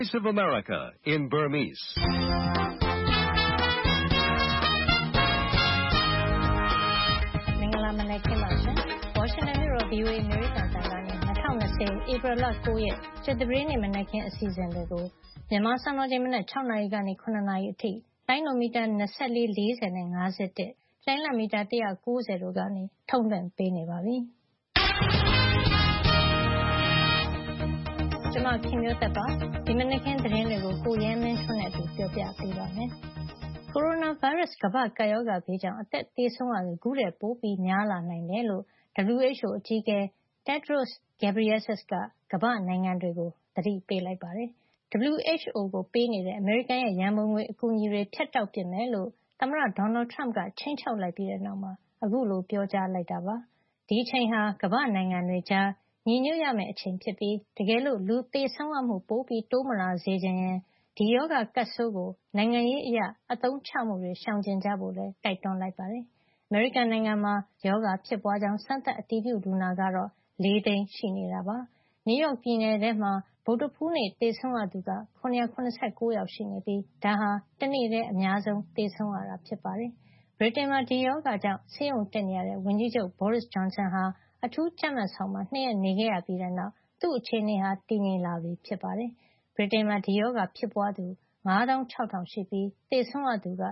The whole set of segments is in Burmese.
Voice of America in Burmese. ။မင်္ဂလာမနက်ခင်းပါရှင်။ Washington မြို့တော် VOA အမေရိကန်အသံကနေ2020 ဧပြီလ9ရက်ကြာသပတေးနေ့မနက်ခင်းအစီအစဉ်တွေကိုမြန်မာစံတော်ချိန်မနက်6နာရီကနေ9နာရီအထိလိုင်းနိုမီတာ24 40နဲ့51လိုင်းလမီတာ190တို့ကနေထုတ်လွှင့်ပေးနေပါပြီ။ကျွန်မခင်မျိုးသက်ပါဒီမနက်ခင်းသတင်းတွေကိုကိုရဲမင်းထွန်းနဲ့အတူပြောပြပေးပါမယ်။ ကိုရိုနာဗိုင်းရပ်စ်ကမ္ဘာ့ကပ်ရောဂါဘေးကြောင့်အသက်သေဆုံးရသူခုထက်ပိုများလာနိုင်တယ်လို့ WHO အကြီးအကဲ Tedros Adhanom Ghebreyesus ကကမ္ဘာ့နိုင်ငံတွေကိုသတိပေးလိုက်ပါတယ်။ WHO ကိုပေးနေတဲ့အမေရိကန်ရဲ့ရန်ပုံငွေအကူအညီတွေဖြတ်တောက်ပစ်မယ်လို့သမ္မတဒေါ်နယ်ထရမ့်ကခြိမ်းခြောက်လိုက်ပြီးတဲ့နောက်မှာအခုလိုပြောကြားလိုက်တာပါ။ဒီအချိန်ဟာကမ္ဘာ့နိုင်ငံတွေကြားညီညွတ်ရမယ့်အချိန်ဖြစ်ပြီးတကယ်လို့လူသေဆုံးရမှုပိုတိုးမလာစေချင်ရင်ဒီရောဂါကပ်ဆိုးကိုနိုင်ငံရေးအရအသုံးချမှုတွေရှောင်ကျဉ်ကြဖို့လည်းတိုက်တွန်းလိုက်ပါတယ်။အမေရိကန်နိုင်ငံမှာရောဂါဖြစ်ပွားကြောင်းစမ်းသပ်အတည်ပြုလူနာကတော့4 သိန်းရှိနေတာပါ။နယူးယောက်ပြည်နယ်ထဲမှာဗုဒ္ဓဟူးနေ့သေဆုံးရသူက979ယောက်ရှိနေပြီးဒါဟာတနေ့တည်းအများဆုံးသေဆုံးရတာဖြစ်ပါတယ်။ဗြိတိန်မှာဒီရောဂါကြောင့်ဆေးရုံတက်နေရတဲ့ဝန်ကြီးချုပ် Boris Johnson ဟာအထူးကြပ်မတ်ဆောင်မှာ2ရက်နေခဲ့ရပြီးတဲ့နောက်သူ့အခြေအနေဟာတည်ငြိမ်လာပြီဖြစ်ပါတယ်။ဗြိတိန်မှာဒီရောဂါဖြစ်ပွားသူ56,000ရှိပြီးသေဆုံးရသူက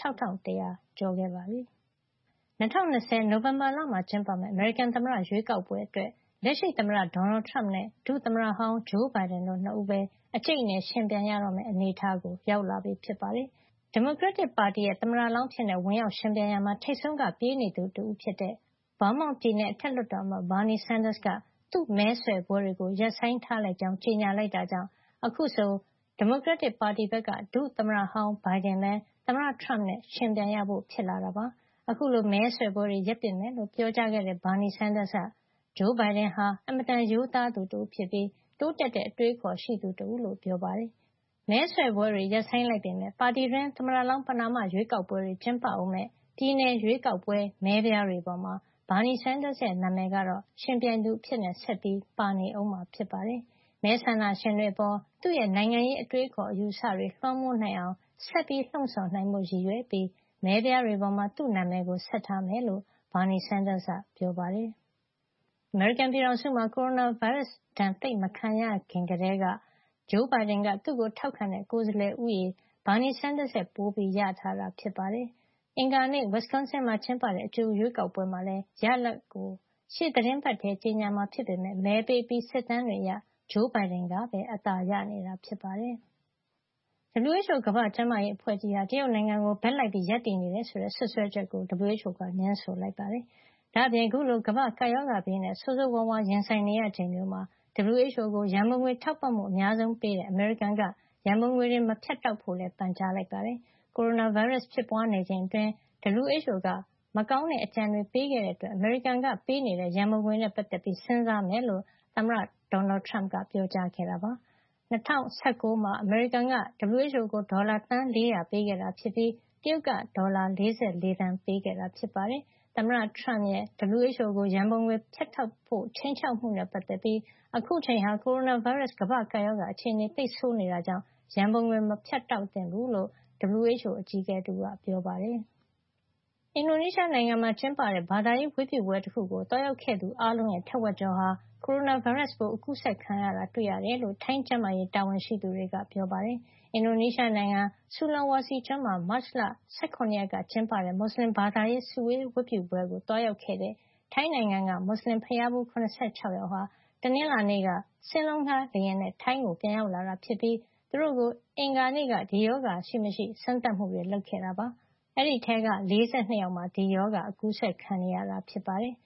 6,100ကျော်ခဲ့ပါပြီ။2020နိုဝင်ဘာလမှာကျင်းပမယ့်အမေရိကန်သမ္မတရွေးကောက်ပွဲအတွက်လက်ရှိသမ္မတဒေါ်နယ်ထရမ့်နဲ့ဒုသမ္မတဟောင်းဂျိုးဘိုင်ဒန်တို့2ဦးပဲအကျိတ်အနယ်ယှဉ်ပြိုင်ရတော့မယ့်အနေအထားကိုရောက်လာပြီဖြစ်ပါတယ်။ဒီမိုကရက်တစ်ပါတီရဲ့သမ္မတလောင်းဖြစ်တဲ့ဝင်ရောက်ယှဉ်ပြိုင်ရာမှာထိပ်ဆုံးကပြေးနေသူတဦးဖြစ်တဲ့ Vermont ပြည်နယ်အထက်လွှတ်တော်အမတ် Bernie Sanders ကသူ့မဲဆွယ်ပွဲတွေကိုရပ်ဆိုင်းထားလိုက်ကြောင်းကြေညာလိုက်တာကြောင့်အခုဆိုဒီမိုကရက်တစ်ပါတီဘက်ကဒုသမ္မတဟောင်းဘိုင်ဒန်ပဲသမ္မတထရမ့်နဲ့ယှဉ်ပြိုင်ရဖို့ဖြစ်လာတာပါ။အခုလိုမဲဆွယ်ပွဲတွေရပ်ပစ်မယ်လို့ပြောကြားခဲ့တဲ့ Bernie Sanders ကဂျိုးဘိုင်ဒန်ဟာအင်မတန်ရိုးသားသူတဦးဖြစ်ပြီးတိုးတက်တဲ့အတွေးအခေါ်ရှိသူတဦးလို့ပြောပါတယ်။မဲဆွယ်ပွဲတွေရပ်ဆိုင်းလိုက်ပေမဲ့ပါတီတွင်းသမ္မတလောင်းပဏာမရွေးကောက်ပွဲတွေကျင်းပအောင်မဲ့ပြည်နယ်ရွေးကောက်ပွဲမဲပြားတွေပေါ်မှာBernie Sanders ရဲ့နာမည်ကတော့ရှင်ပြိုင်သူအဖြစ်ဆက်ပြီးပါနေအောင်မှာဖြစ်ပါတယ်။မဲဆန္ဒရှင်တွေအပေါ်သူ့ရဲ့နိုင်ငံရေးအတွေးအခေါ်အယူအဆတွေလွှမ်းမိုးနိုင်အောင်ဆက်ပြီးလှုံ့ဆော်နိုင်မှုရည်ရွယ်ပြီးမဲပြားတွေပေါ်မှာသူ့နာမည်ကိုဆက်ထားမယ်လို့Bernie Sanders ကပြောပါတယ်။အမေရိကန်ပြည်ထောင်စုမှာကိုရိုနာဗိုင်းရပ်စ်ဒဏ်သိပ်မခံရခင်ကတည်းကဂျိုးဘိုင်ဒန်ကသူ့ကိုထောက်ခံတဲ့ကိုယ်စားလှယ်ဦးရေBernie Sanders ရဲ့ပိုပြီးရထားတာဖြစ်ပါတယ်။အင်္ဂါနေ့ Wisconsin မှာကျင်းပတဲ့အကြိုရွေးကောက်ပွဲမှာလည်းရလဒ်ကိုရှေ့သီတင်းပတ်ထဲကြေညာမှာဖြစ်ပေမဲ့မဲပေးပြီးစစ်တမ်းတွေအရဂျိုးဘိုင်ဒန်ကပဲအသာရနေတာဖြစ်ပါတယ်။ WHO ကမ္ဘာ့ကျန်းမာရေးအဖွဲ့ကြီးဟာတရုတ်နိုင်ငံကိုဘက်လိုက်ပြီးရပ်တည်နေတယ်ဆိုတဲ့ဆွဆွဲချက်ကို WHO ကငြင်းဆိုလိုက်ပါတယ်။ဒါ့အပြင်အခုလိုကမ္ဘာ့ကပ်ရောဂါဘေးနဲ့ဆိုးဆိုးဝါးဝါးရင်ဆိုင်နေရချိန်မျိုးမှာ WHO ကိုရန်ပုံငွေထောက်ပံ့မှုအများဆုံးပေးတဲ့အမေရိကန်ကရန်ပုံငွေတွေမဖြတ်တောက်ဖို့လည်းပန်ကြားလိုက်ပါတယ်။ကိုရိုနာဗိုင်းရပ်စ်ဖြစ်ပွားနေချိန်အတွင်းWHO ကမကောင်းတဲ့အကြံတွေပေးခဲ့တဲ့အတွက်အမေရိကန်ကပေးနေတဲ့ရန်ပုံငွေနဲ့ပတ်သက်ပြီးစဉ်းစားမယ်လို့သမ္မတဒေါ်နယ်ထရမ့်ကပြောကြားခဲ့တာပါ။2019မှာအမေရိကန်က WHO ကိုဒေါ်လာသန်း400ပေးခဲ့တာဖြစ်ပြီးတရုတ်ကဒေါ်လာ44သန်းပေးခဲ့တာဖြစ်ပါတယ်။သမ္မတထရမ့်ရဲ့ WHO ကိုရန်ပုံငွေဖြတ်တောက်ဖို့ခြိမ်းခြောက်မှုနဲ့ပတ်သက်ပြီးအခုချိန်ဟာကိုရိုနာဗိုင်းရပ်စ်ကမ္ဘာ့ကပ်ရောဂါအခြေအနေသိပ်ဆိုးနေတာကြောင့်ရန်ပုံငွေမဖြတ်တောက်သင့်ဘူးလို့ WHO အကြီးအကဲကပြောပါတယ်။အင်ဒိုနီးရှားနိုင်ငံမှာကျင်းပတဲ့ဘာသာရေးဝတ်ပြုပွဲတခုကိုသွားရောက်ခဲ့သူအားလုံးရဲ့ထက်ဝက်ကျော်ဟာကိုရိုနာဗိုင်းရပ်စ်ပိုးအကူးစက်ခံရတာတွေ့ရတယ်လို့ထိုင်းကျန်းမာရေးတာဝန်ရှိသူတွေကပြောပါတယ်။အင်ဒိုနီးရှားနိုင်ငံဆူလွန်ဝါစီကျွန်းမှာမတ်လ18ရက်ကကျင်းပတဲ့မွတ်စလင်ဘာသာရေးစုဝေးဝတ်ပြုပွဲကိုသွားရောက်ခဲ့တဲ့ထိုင်းနိုင်ငံကမွတ်စလင်ဘုရားဖူး76ယောက်ဟာတနင်္လာနေ့ကစင်းလုံးငှားလေယာဉ်နဲ့ထိုင်းကိုပြန်ရောက်လာတာဖြစ်ပြီးသူတို့ကိုအင်္ဂါနေ့ကဒီရောဂါရှိမရှိစမ်းသပ်မှုတွေလုပ်ခဲ့တာပါ။အဲဒီထဲက42ယောက်မှာဒီရောဂါအကူးစက်ခံနေရတာဖြစ်ပါတယ်။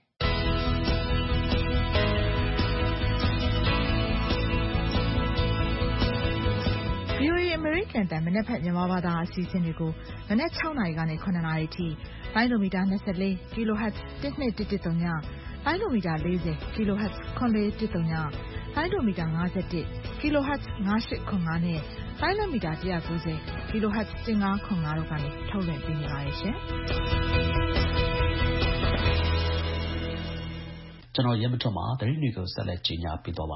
VOA အမေရိကန်တန်မနက်ဖြန်မြန်မာဘာသာအစီအစဉ်တွေကိုမနက်6နာရီကနေ9နာရီထိလိုင်းနိုမီတာ24 kHz 1213ညလိုင်းနိုမီတာ40 kHz 9413ညလိုင်းနိုမီတာ51 kHz 9805နဲ့လိုင်းနိုမီတာ190 kHz 1505တို့ကနေထုတ်လွှင့်ပေးနေပါတယ်ရှင်။ကျွန်တော်ရဲမထွန်းမှာသတင်းတွေကိုဆက်လက်ကြီးညာပေးသွားပါမယ်။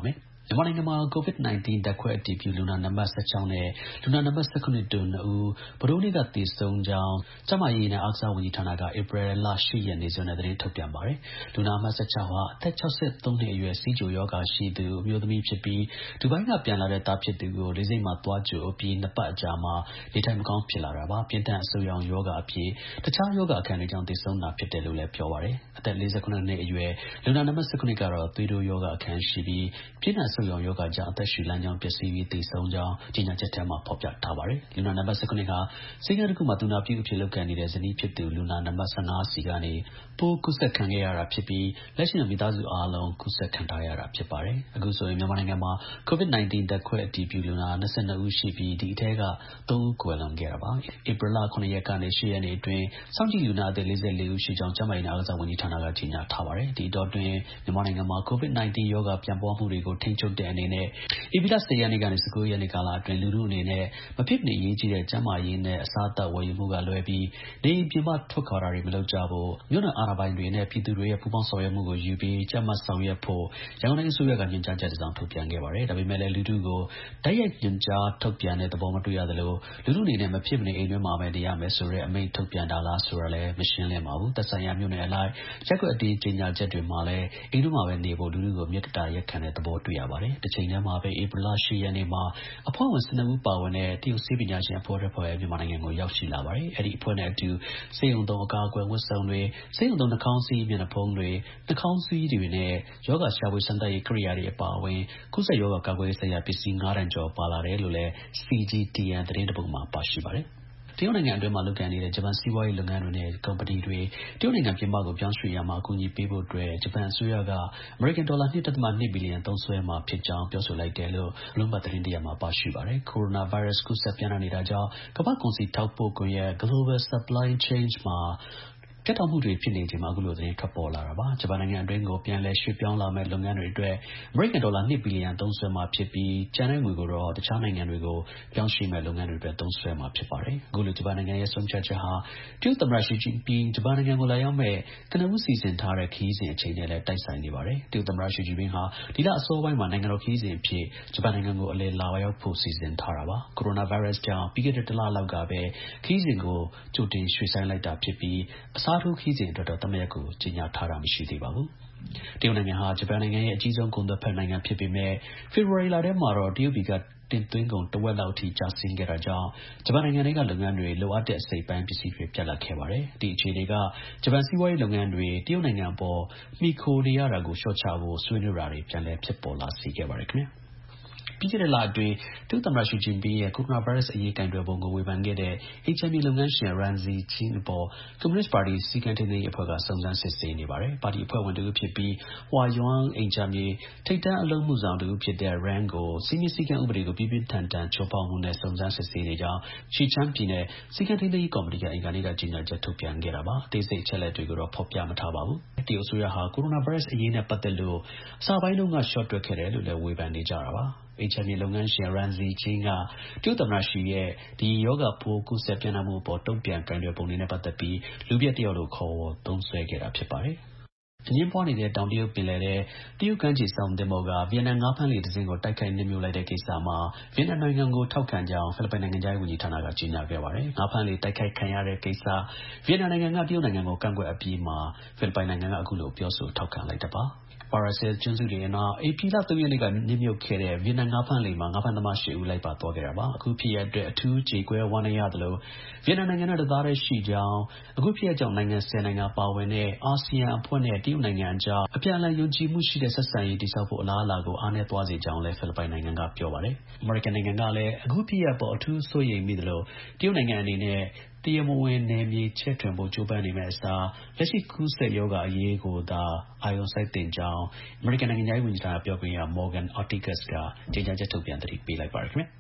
မြန်မာနိုင်ငံမှာ COVID-19 ဓာတ်ခွဲအတည်ပြုလူနာနံပါတ် 16 နဲ့ လူနာနံပါတ် 17 တို့ နှစ်ဦး ဗုဒ္ဓဟူးနေ့က သေဆုံးကြောင်း ကျန်းမာရေးနဲ့ အားကစားဝန်ကြီးဌာနက ဧပြီလ 8 ရက်နေ့စွဲနဲ့ သတင်းထုတ်ပြန်ပါတယ်။ လူနာအမှတ် 16 ဟာ အသက် 63 နှစ်အရွယ် ဆီးချိုရောဂါရှိသူ အမျိုးသမီးဖြစ်ပြီး ဒူဘိုင်းက ပြန်လာတဲ့ သားဖြစ်သူကို လေဆိပ်မှာ သွားကြိုအပြီး 2 ပတ်အကြာမှာ နေထိုင်မကောင်းဖြစ်လာတာပါ။ ပြင်းထန်အဆုတ်ရောင်ရောဂါအပြင် တခြားရောဂါအခံတွေကြောင့် သေဆုံးတာဖြစ်တယ်လို့လည်း ပြောပါတယ်။ အသက် ၄၇ နှစ်အရွယ် လူနာနံပါတ် 17 ကတော့ သွေးတိုးရောဂါအခံရှိပြီး ပြင်းထန်အဆုတ်ရောင်ရောဂါကြောင့် အသက်ရှူလမ်းကြောင်းပျက်စီးပြီး သေဆုံးကြောင်း ကြေညာချက်ထဲမှာ ဖော်ပြထားပါတယ်။ လူနာနံပါတ် 17 ဟာ ဆေးခန်းတစ်ခုမှာ သူနာပြုအဖြစ် လုပ်ကိုင်နေတဲ့ ဇနီးဖြစ်သူ လူနာနံပါတ် 15 ဆီကနေ ပိုးကူးစက်ခံခဲ့ရတာဖြစ်ပြီး လက်ရှိမှာ မိသားစုအားလုံး ကူးစက်ခံထားရတာဖြစ်ပါတယ်။ အခုဆိုရင် မြန်မာနိုင်ငံမှာ COVID-19 ဓာတ်ခွဲအတည်ပြုလူနာ 22 ဦးရှိပြီး ဒီအထဲက 3 ဦး ကွယ်လွန်ခဲ့တာပါ။ ဧပြီလ 7 ရက်ကနေ 8 ရက်နေ့အတွင်း စောင့်ကြည့်လူနာအသစ် 44 ဦးရှိကြောင်း ကျန်းမာရေးနဲ့ အားကစားဝန်ကြီးဌာနက ကြေညာထားပါတယ်။ ဒီအတောအတွင်း မြန်မာနိုင်ငံမှာ COVID-19 ရောဂါပြန့်ပွားမှုတွေကို ထိန်းချုပ်တဲ့အနေနဲ့ ဧပြီလ 10 ရက်နေ့ကနေ 19 ရက်နေ့ကာလအတွင်း လူထုအနေနဲ့ မဖြစ်မနေအရေးကြီးတဲ့ ကျန်းမာရေးနဲ့ အစားအသောက်ဝယ်ယူမှုကလွဲပြီး နေအိမ်ပြင်ပထွက်ခွာတာတွေ မလုပ်ကြဖို့ မြို့နယ်အာဏာပိုင်တွေနဲ့ ပြည်သူတွေရဲ့ ပူးပေါင်းဆောင်ရွက်မှုကိုယူပြီး ကြပ်မတ်ဆောင်ရွက်ဖို့ ရန်ကုန်တိုင်းအစိုးရက ညွှန်ကြားချက်တစ်စောင် ထုတ်ပြန်ခဲ့ပါတယ်။ ဒါပေမဲ့လည်း လူထုကို တိုက်ရိုက်ညွှန်ကြားထုတ်ပြန်တဲ့သဘော မတွေ့ရသလို လူထုအနေနဲ့ မဖြစ်မနေ အိမ်တွင်းမှာပဲ နေရမယ်ဆိုတဲ့ အမိန့်ထုတ်ပြန်တာလားဆိုတာလည်း မရှင်းလင်းပါဘူး။ သက်ဆိုင်ရာ မြို့နယ်အလိုက် ရပ်ကွက်အသီးကြေညာချက်တွေမှာလည်း အိမ်တွင်းမှာပဲနေဖို့ လူထုကို မေတ္တာရပ်ခံတဲ့သဘော တွေ့ရပါတယ်။ တချိန်တည်းမှာပဲ ဧပြီလ 8 ရက်နေ့မှာ အဖွဲ့ဝင် 12 ဦးပါဝင်တဲ့ တရုတ်ဆေးပညာရှင်အဖွဲ့တစ်ဖွဲ့ မြန်မာနိုင်ငံကို ရောက်ရှိလာပါတယ်။ အဲဒီအဖွဲ့နဲ့အတူ ဆေးရုံသုံး အကာအကွယ်ဝတ်စုံတွေ၊ ဆေးရုံသုံး နှာခေါင်းစည်း၊ မျက်နှာဖုံးတွေ၊ နှာခေါင်းစည်းတွေနဲ့ ရောဂါရှာဖွေစမ်းသပ်ရေးကိရိယာတွေအပါအဝင် ကူးစက်ရောဂါကာကွယ်ရေးဆိုင်ရာ ပစ္စည်း ၅ တန်ကျော်ပါလာတယ်လို့လည်း CGTN သတင်းတစ်ပုဒ်မှာ ပါရှိပါတယ်။ တရုတ်နိုင်ငံအတွင်းမှာ လုပ်ကိုင်နေတဲ့ ဂျပန်စီးပွားရေးလုပ်ငန်းတွေနဲ့ ကုမ္ပဏီတွေ တရုတ်နိုင်ငံပြင်ပကို ပြောင်းရွှေ့ရာမှာ အကူအညီပေးဖို့အတွက် ဂျပန်အစိုးရက အမေရိကန်ဒေါ်လာ 2.2 ဘီလီယံ သုံးစွဲမှာဖြစ်ကြောင်း ပြောဆိုလိုက်တယ်လို့ Bloomberg သတင်းတစ်ရပ်မှာ ပါရှိပါတယ်။ ကိုရိုနာဗိုင်းရပ်စ် ကူးစက်ပျံ့နှံ့နေတာကြောင့် ကမ္ဘာ့ကုန်စည်ထောက်ပို့ကွန်ရက် Global Supply Chain မှာ ပြတ်တောက်မှုတွေဖြစ်နေချိန်မှာ အခုလို သတင်းထွက်ပေါ်လာတာပါ။ ဂျပန်နိုင်ငံအတွင်းကို ပြန်လည်ရွှေ့ပြောင်းလာမယ့် လုပ်ငန်းတွေအတွက် အမေရိကန်ဒေါ်လာ 2 ဘီလီယံ သုံးစွဲမှာဖြစ်ပြီး ကျန်တဲ့ငွေကိုတော့ တခြားနိုင်ငံတွေကို ပြောင်းရွှေ့မယ့် လုပ်ငန်းတွေအတွက် သုံးစွဲမှာဖြစ်ပါတယ်။ အခုလို ဂျပန်နိုင်ငံရဲ့ ဆုံးဖြတ်ချက်ဟာ တရုတ်သမ္မတ Xi Jinping ဂျပန်နိုင်ငံကို လာရောက်မယ့် ကနဦးစီစဉ်ထားတဲ့ ခရီးစဉ်အချိန်နဲ့လည်း တိုက်ဆိုင်နေပါတယ်။ တရုတ်သမ္မတ Xi Jinping ဟာ ဒီလအစောပိုင်းမှာ နိုင်ငံတော်ခရီးစဉ်အဖြစ် ဂျပန်နိုင်ငံကို အလည်လာရောက်ဖို့ စီစဉ်ထားတာပါ။ ကိုရိုနာဗိုင်းရပ်စ်ကြောင့် ပြီးခဲ့တဲ့ တစ်လလောက်ကပဲ ခရီးစဉ်ကို ကြိုတင်ရွှေ့ဆိုင်းလိုက်တာဖြစ်ပြီး အစားထိုးခရီးစဉ်အတွက်တော့ သတ်မှတ်ရက်ကို ကြေညာထားတာ မရှိသေးပါဘူး။ တရုတ်နိုင်ငံဟာ ဂျပန်နိုင်ငံရဲ့ အကြီးဆုံး ကုန်သွယ်ဖက်နိုင်ငံဖြစ်ပေမဲ့ ဖေဖော်ဝါရီလထဲမှာတော့ တရုတ်ပြည်က တင်သွင်းကုန် တစ်ဝက်လောက်အထိ ကျဆင်းခဲ့တာကြောင့် ဂျပန်နိုင်ငံထဲက လုပ်ငန်းတွေ လိုအပ်တဲ့ အစိတ်အပိုင်းပစ္စည်းတွေ ပြတ်လပ်ခဲ့ပါတယ်။ ဒီအခြေအနေက ဂျပန်စီးပွားရေးလုပ်ငန်းတွေ တရုတ်နိုင်ငံအပေါ် မှီခိုနေရတာကို လျှော့ချဖို့ ဆွေးနွေးတာတွေ ပြန်လည်ဖြစ်ပေါ်လာစေခဲ့ပါတယ်ခင်ဗျာ။ ပြီးခဲ့တဲ့လအတွင်း တရုတ်သမ္မတ Xi Jinping ရဲ့ ကိုရိုနာဗိုင်းရပ်စ်အရေး ကိုင်တွယ်ပုံကို ဝေဖန်ခဲ့တဲ့ အိမ်ခြံမြေလုပ်ငန်းရှင် Ren Zhixing အပေါ် ကွန်မြူနစ်ပါတီ စည်းကမ်းထိန်းသိမ်းရေးအဖွဲ့က စုံစမ်းစစ်ဆေးနေပါတယ်။ ပါတီအဖွဲ့ဝင်တစ်ဦးဖြစ်ပြီး Huayuan အိမ်ခြံမြေ ထိပ်တန်းအလုပ်အမှုဆောင်တစ်ဦးဖြစ်တဲ့ Ren ကို စည်းမျဉ်းစည်းကမ်းဥပဒေကို ပြင်းပြင်းထန်ထန် ချိုးဖောက်မှုနဲ့ စုံစမ်းစစ်ဆေးနေကြောင်း Xichang ပြည်နယ် စည်းကမ်းထိန်းသိမ်းရေးကော်မတီက အင်္ဂါနေ့က ကြေညာချက် ထုတ်ပြန်ခဲ့တာပါ။ အသေးစိတ်အချက်အလက်တွေကိုတော့ ဖော်ပြမထားပါဘူး။ တရုတ်အစိုးရဟာ ကိုရိုနာဗိုင်းရပ်စ်အရေးနဲ့ပတ်သက်လို့ အစပိုင်းတုန်းက လျှော့တွက်ခဲ့တယ်လို့လည်း ဝေဖန်နေကြတာပါ။ အိမ်ခြံမြေလုပ်ငန်းရှင် Ren Zhixing က တရုတ်သမ္မတ Xi ရဲ့ ဒီ ရောဂါပိုး ကူးစက်ပျံ့နှံ့မှုအပေါ် တုံ့ပြန်ကိုင်တွယ်ပုံတွေနဲ့ပတ်သက်ပြီး လူပျက်တစ်ယောက်လို့ ခေါ်ဝေါ်သုံးစွဲခဲ့တာဖြစ်ပါတယ်။ အငြင်းပွားနေတဲ့ တောင်တရုတ်ပင်လယ်ထဲ တရုတ်ကမ်းခြေစောင့်သင်္ဘောက ဗီယက်နမ်ငါးဖမ်းလှေတစ်စင်းကို တိုက်ခိုက်နစ်မြုပ်လိုက်တဲ့ကိစ္စမှာ ဗီယက်နမ်နိုင်ငံကို ထောက်ခံကြောင်း ဖိလစ်ပိုင်နိုင်ငံခြားရေးဝန်ကြီးဌာနက ကြေညာခဲ့ပါတယ်။ ငါးဖမ်းလှေတိုက်ခိုက်ခံရတဲ့ကိစ္စ ဗီယက်နမ်နိုင်ငံက တရုတ်နိုင်ငံကို ကန့်ကွက်အပြီးမှာ ဖိလစ်ပိုင်နိုင်ငံက အခုလို ပြောဆိုထောက်ခံလိုက်တာပါ။ Paracel ကျွန်းစုတွေအနား ဧပြီလ 3 ရက်နေ့က နစ်မြုပ်ခဲ့တဲ့ ဗီယက်နမ်ငါးဖမ်းလှေမှာ ငါးဖမ်းသမား 8 ဦး လိုက်ပါသွားခဲ့တာပါ။ အခုဖြစ်ရပ်အတွက် အထူးကြေကွဲဝမ်းနည်းရသလို ဗီယက်နမ်နိုင်ငံနဲ့ တစ်သားတည်းရှိကြောင်း၊ အခုဖြစ်ရပ်ကြောင့် နိုင်ငံ 10 နိုင်ငံပါဝင်တဲ့ အာဆီယံအဖွဲ့နဲ့ တရုတ်နိုင်ငံအကြား အပြန်အလှန် ယုံကြည်မှုရှိတဲ့ ဆက်ဆံရေးတည်ဆောက်ဖို့ အလားအလာကို အားနည်းသွားစေကြောင်းလည်း ဖိလစ်ပိုင်နိုင်ငံက ပြောပါတယ်။ အမေရိကန်နိုင်ငံကလည်း အခုဖြစ်ရပ်အပေါ် အထူးစိုးရိမ်မိသလို တရုတ်နိုင်ငံအနေနဲ့ တရားမဝင် နယ်မြေချဲ့ထွင်ဖို့ ကြိုးပမ်းနေမယ့်အစား လက်ရှိ ကူးစက်ရောဂါအရေးကိုသာ အာရုံစိုက်သင့်ကြောင်း အမေရိကန်နိုင်ငံခြားရေးဝန်ကြီးဌာန ပြောခွင့်ရ Morgan Ortagus က ကြေညာချက်ထုတ်ပြန် သတိပေးလိုက်ပါတယ်ခင်ဗျာ။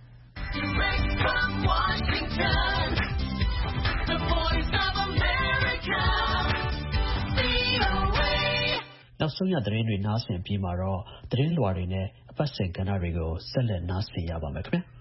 VOA နောက်ဆုံးရ သတင်းတွေ နားဆင်အပြီးမှာတော့ သတင်းလွှာတွေနဲ့ အပတ်စဉ် ကဏ္ဍတွေကို ဆက်လက် နားဆင်ရပါမယ်ခင်ဗျာ။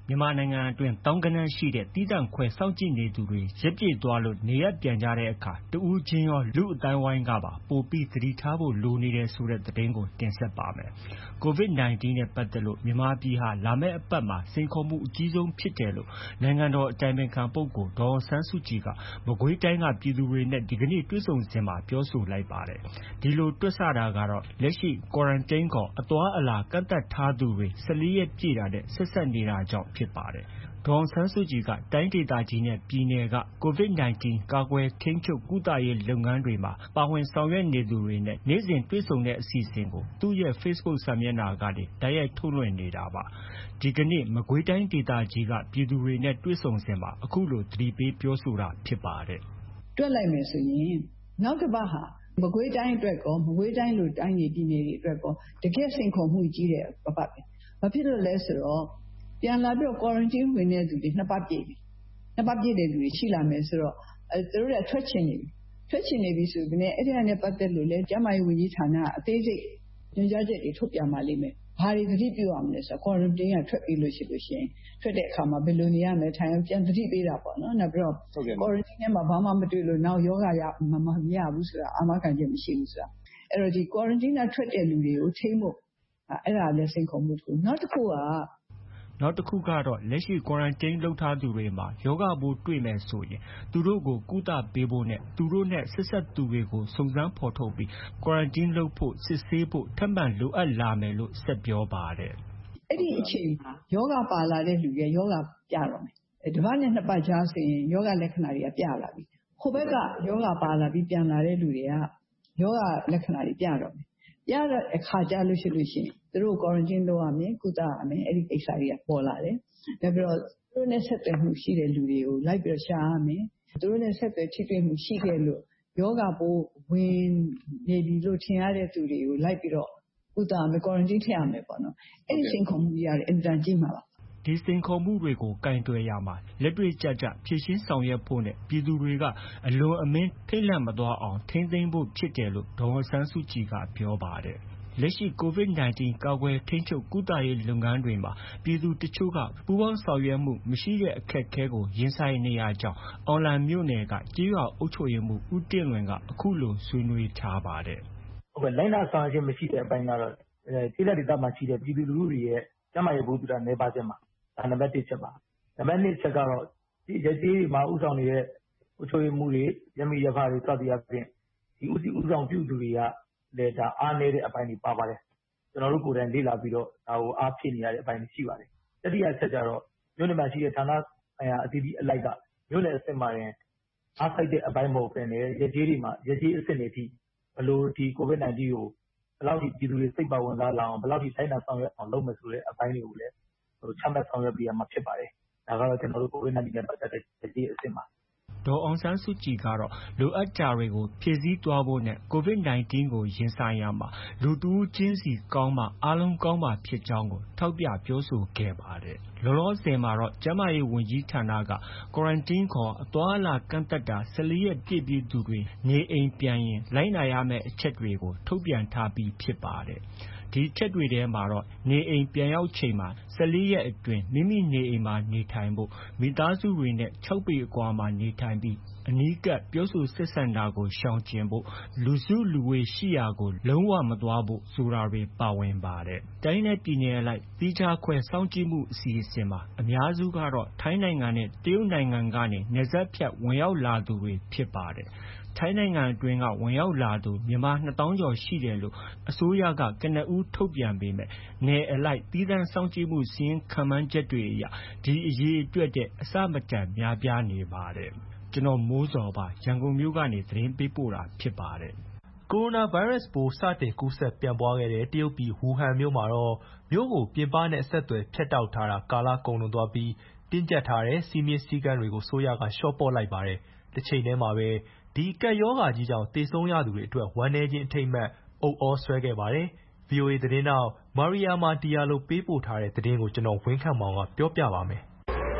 မြန်မာနိုင်ငံအတွင်းသောင်းဂဏန်းရှိတဲ့သီးသန့်ခွဲစောင့်ကြည့်နေသူတွေရက်ပြည့်သွားလို့နေရပ်ပြန်ကြတဲ့အခါတဦးချင်းရောလူ့အသိုင်းအဝိုင်းကပါပိုပြီးသတိထားဖို့လိုနေတယ်ဆိုတဲ့သတင်းကိုတင်ဆက်ပါမယ်။ COVID-19 နဲ့ပတ်သက်လို့မြန်မာပြည်ဟာလာမယ့်အပတ်မှာစိန်ခေါ်မှုအကြီးဆုံးဖြစ်တယ်လို့နိုင်ငံတော်အတိုင်ပင်ခံပုဂ္ဂိုလ်ဒေါ်အောင်ဆန်းစုကြည်ကမကွေးတိုင်းကပြည်သူတွေနဲ့ဒီကနေ့တွေ့ဆုံစဉ်မှာပြောဆိုလိုက်ပါတယ်။ ဒီလိုတွက်ဆတာကတော့လက်ရှိ Quarantine ခေါ်အသွားအလာကန့်သတ်ထားသူတွေ14 ရက်ပြည့်တာနဲ့ဆက်စပ်နေတာကြောင့်ဖြစ်ပါတယ်။ ဒေါ်အောင်ဆန်းစုကြည်ကတိုင်းဒေသကြီးနဲ့ပြည်နယ်က COVID-19 ကာကွယ်ထိန်းချုပ်ကုသရေးလုပ်ငန်းတွေမှာပါဝင်ဆောင်ရွက်နေသူတွေနဲ့နေ့စဉ်တွေ့ဆုံတဲ့အစီအစဉ်ကိုသူ့ရဲ့ Facebook စာမျက်နှာကနေတိုက်ရိုက်ထုတ်လွှင့်နေတာပါ။ ဒီကနေ့မကွေးတိုင်းဒေသကြီးကပြည်သူတွေနဲ့တွေ့ဆုံစဉ်မှာအခုလိုသတိပေးပြောဆိုတာဖြစ်ပါတယ်။တွက်လိုက်မယ်ဆိုရင်နောက်တစ်ပတ်ဟာမကွေးတိုင်းအတွက်ကောမကွေးတိုင်းလိုတိုင်းတွေပြည်နယ်တွေအတွက်ကောတကယ်စိန်ခေါ်မှုကြီးတဲ့အပတ်ပဲ။ဘာဖြစ်လို့လဲဆိုတော့ပြန်လာပြီးတော့ quarantine ဝင်တဲ့သူတွေ2 ပတ်ပြည့်ပြီ။2 ပတ်ပြည့်တဲ့လူတွေရှိလာမယ်ဆိုတော့သူတို့ကထွက်ချင်နေပြီ။ထွက်ချင်နေပြီဆိုပြီးအဲ့ဒီကနေပတ်သက်လို့လဲကျန်းမာရေးဝန်ကြီးဌာနအသေးစိတ်ညွှန်ကြားချက်တွေထုတ်ပြန်ပါလိမ့်မယ်။ဘာတွေသတိပြုရမလဲဆိုတော့ quarantine ကထွက်ပြီးလို့ရှိရင်ထွက်တဲ့အခါမှာဘယ်လိုနေရမလဲထိုင်ပြန်သတိပေးတာပေါ့နော်။နောက်ပြီးတော့ quarantine ထဲမှာဘာမှမတွေ့လို့နောက်ယောဂရမရဘူးဆိုတာအာမခံချက်မရှိဘူးဆိုတာ။အဲ့တော့ဒီ quarantine ကထွက်တဲ့လူတွေကိုထိန်းဖို့အဲ့ဒါလည်းစိန်ခေါ်မှုတစ်ခု။နောက်တစ်ခုကတော့လက်ရှိ Quarantine လုပ်ထားသူတွေမှာယောဂပိုးတွေ့မယ်ဆိုရင်သူတို့ကိုကုသပေးဖို့နဲ့သူတို့နဲ့ဆက်စပ်သူတွေကိုစုံစမ်းဖော်ထုတ်ပြီး Quarantine လုပ်ဖို့စစ်ဆေးဖို့ထပ်မံလိုအပ်လာမယ်လို့ဆက်ပြောပါတယ်။အဲ့ဒီအချိန်မှာယောဂပါလာတဲ့လူတွေယောဂပြတော့မယ်။တစ်ပတ်နဲ့2 ပတ်ကြားဆိုရင်ယောဂလက္ခဏာတွေကပြလာပြီ။ဟိုဘက်ကယောဂပါလာပြီးပြန်လာတဲ့လူတွေကယောဂလက္ခဏာတွေပြတော့မယ်။ပြတဲ့အခါကျလို့ရှိရင်သူတို့ quarantine လုပ်ရမယ်ကုသရမယ်အဲ့ဒီကိစ္စတွေကပေါ်လာတယ်။နောက်ပြီးတော့သူတို့နဲ့ဆက်သွယ်မှုရှိတဲ့လူတွေကိုလိုက်ပြီးတော့ရှာရမယ်။သူတို့နဲ့ဆက်သွယ်ထိတွေ့မှုရှိခဲ့လို့ယောဂပိုးဝင်နေပြီလို့ထင်ရတဲ့သူတွေကိုလိုက်ပြီးတော့ကုသရမယ် quarantine ထည့်ရမယ်ပေါ့နော်။အဲ့ဒီစိန်ခေါ်မှုကြီးရတယ်အင်တာကြီးမှာပါ။ဒီစိန်ခေါ်မှုတွေကိုကင်တွယ်ရမှာလက်တွေ့ကျကျဖြည့်ရှင်းဆောင်ရွက်ဖို့နဲ့ပြည်သူတွေကအလွန်အမင်းထိတ်လန့်မသွားအောင်ထိန်းသိမ်းဖို့ဖြစ်တယ်လို့ဒေါ်အောင်ဆန်းစုကြည်ကပြောပါတယ်။လက်ရှိ COVID-19 ကာကွယ်ထိန်းချုပ်ကုသရေးလုပ်ငန်းတွေမှာပြည်သူတချို့ကပူးပေါင်းဆောင်ရွက်မှုမရှိတဲ့အခက်အခဲကိုရင်ဆိုင်နေရကြောင်းအောင်လံမြို့နယ်ကကျေးရွာအုပ်ချုပ်ရေးမှူးဦးတင့်လွင်ကအခုလိုဆွေးနွေးထားပါတယ်။ဟုတ်ကဲ့လိုက်နာဆောင်ရွက်ခြင်းမရှိတဲ့အပိုင်းကတော့ကျေးလက်ဒေသမှာရှိတဲ့ပြည်သူလူထုတွေရဲ့ကျန်းမာရေးဘုဒ္ဓတာနေပါခြင်းမှာဒါနံပါတ်1ချက်ပါ။နံပါတ်2ချက်ကတော့ဒီရက်ကျေးတွေမှာဥဆောင်နေတဲ့အုပ်ချုပ်ရေးမှူးတွေရမီရဖတွေစသည်အပြင်ဒီဥဆောင်ပြုသူတွေကလည်းဒါအားနည်းတဲ့အပိုင်းတွေပါပါတယ်။ကျွန်တော်တို့ကိုယ်တိုင်လေ့လာပြီးတော့ဒါကိုအားဖြည့်နေရတဲ့အပိုင်းတွေရှိပါတယ်။တတိယချက်ကျတော့မြို့နယ်မှာရှိတဲ့ဌာနဆိုင်ရာအသီးသီးအလိုက်ကမြို့နယ်အဆင့်မှာရင်အားစိုက်တဲ့အပိုင်းမဟုတ်ဘဲနဲ့ရက်ကျေးတွေမှာရက်ကျေးအဆင့်တွေအထိဘယ်လိုဒီ COVID-19 ကိုဘယ်လောက်ထိပြည်သူတွေစိတ်ပါဝင်စားလာအောင်ဘယ်လောက်ထိလိုက်နာဆောင်ရွက်အောင်လုပ်မယ်ဆိုတဲ့အပိုင်းတွေကိုလည်းချမှတ်ဆောင်ရွက်ပေးရမှာဖြစ်ပါတယ်။ဒါကတော့ကျွန်တော်တို့ COVID-19 နဲ့ပတ်သက်တဲ့ရက်ကျေးအဆင့်ပါ။ဒေါ်အောင်ဆန်းစုကြည်ကတော့လိုအပ်တာတွေကိုဖြည့်ဆည်းသွားဖို့နဲ့ COVID-19 ကိုရင်ဆိုင်ရာမှာလူတဦးချင်းစီကောင်းမှအားလုံးကောင်းမှာဖြစ်ကြောင်းကိုထောက်ပြပြောဆိုခဲ့ပါတယ်။လောလောဆယ်မှာတော့ကျန်းမာရေးဝန်ကြီးဌာနက Quarantine ခေါ်အသွားအလာကန့်သတ်တာ14 ရက်ပြည့်ပြီးသူတွေနေအိမ်ပြန်ရင်လိုက်နာရမယ့်အချက်တွေကိုထုတ်ပြန်ထားပြီးဖြစ်ပါတယ်။ဒီအချက်တွေထဲမှာတော့နေအိမ်ပြန်ရောက်ချိန်မှာ14 ရက်အတွင်းမိမိနေအိမ်မှာနေထိုင်ဖို့မိသားစုတွေနဲ့6 ပေအကွာမှာနေထိုင်ပြီးအနီးကပ်ပြောဆိုဆက်ဆံတာကိုရှောင်ကျဉ်ဖို့လူစုလူဝေးရှိရာကိုလုံးဝမသွားဖို့ဆိုတာတွေပါဝင်ပါတယ်။တိုင်းနဲ့ပြည်နယ်အလိုက်သီးခြားခွဲစောင့်ကြည့်မှုအစီအစဉ်မှာအများစုကတော့ထိုင်းနိုင်ငံနဲ့တရုတ်နိုင်ငံကနေနယ်စပ်ဖြတ်ဝင်ရောက်လာသူတွေဖြစ်ပါတယ်။ထိုင်းနိုင်ငံအတွင်းကဝင်ရောက်လာသူမြန်မာ2000 ကျော်ရှိတယ်လို့အစိုးရကကနဦးထုတ်ပြန်ပေမဲ့နယ်အလိုက်သီးသန့်စောင့်ကြည့်မှုစီရင်ခန့်မှန်းချက်တွေအရဒီအရေးအတွက်တဲ့အဆမတန်များပြားနေပါတယ်။ကျွန်တော်မိုးစော်ပါရန်ကုန်မြို့ကနေသတင်းပေးပို့တာဖြစ်ပါတယ်။ကိုရိုနာဗိုင်းရပ်စ်ပိုးစတင်ကူးစက်ပြန့်ပွားခဲ့တဲ့တရုတ်ပြည်ဝူဟန်မြို့မှာတော့မြို့ကိုပြင်ပနဲ့အဆက်အသွယ်ဖြတ်တောက်ထားတာကာလကုန်လွန်သွားပြီးတင်းကျပ်ထားတဲ့စည်းမျဉ်းစည်းကမ်းတွေကိုအစိုးရကလျှော့ပေါ့လိုက်ပါတယ်။တစ်ချိန်တည်းမှာပဲဒီကပ်ရောဂါကြီးကြောင့်သေဆုံးရသူတွေအတွက်ဝမ်းနည်းခြင်းအထိမ်းအမှတ်အုပ်အောဆွဲခဲ့ပါတယ်။ VOA သတင်းထောက်မာရီယာမာတီယာလိုပေးပို့ထားတဲ့သတင်းကိုကျွန်တော်ဝင်းခန့်မောင်ကပြောပြပါမယ်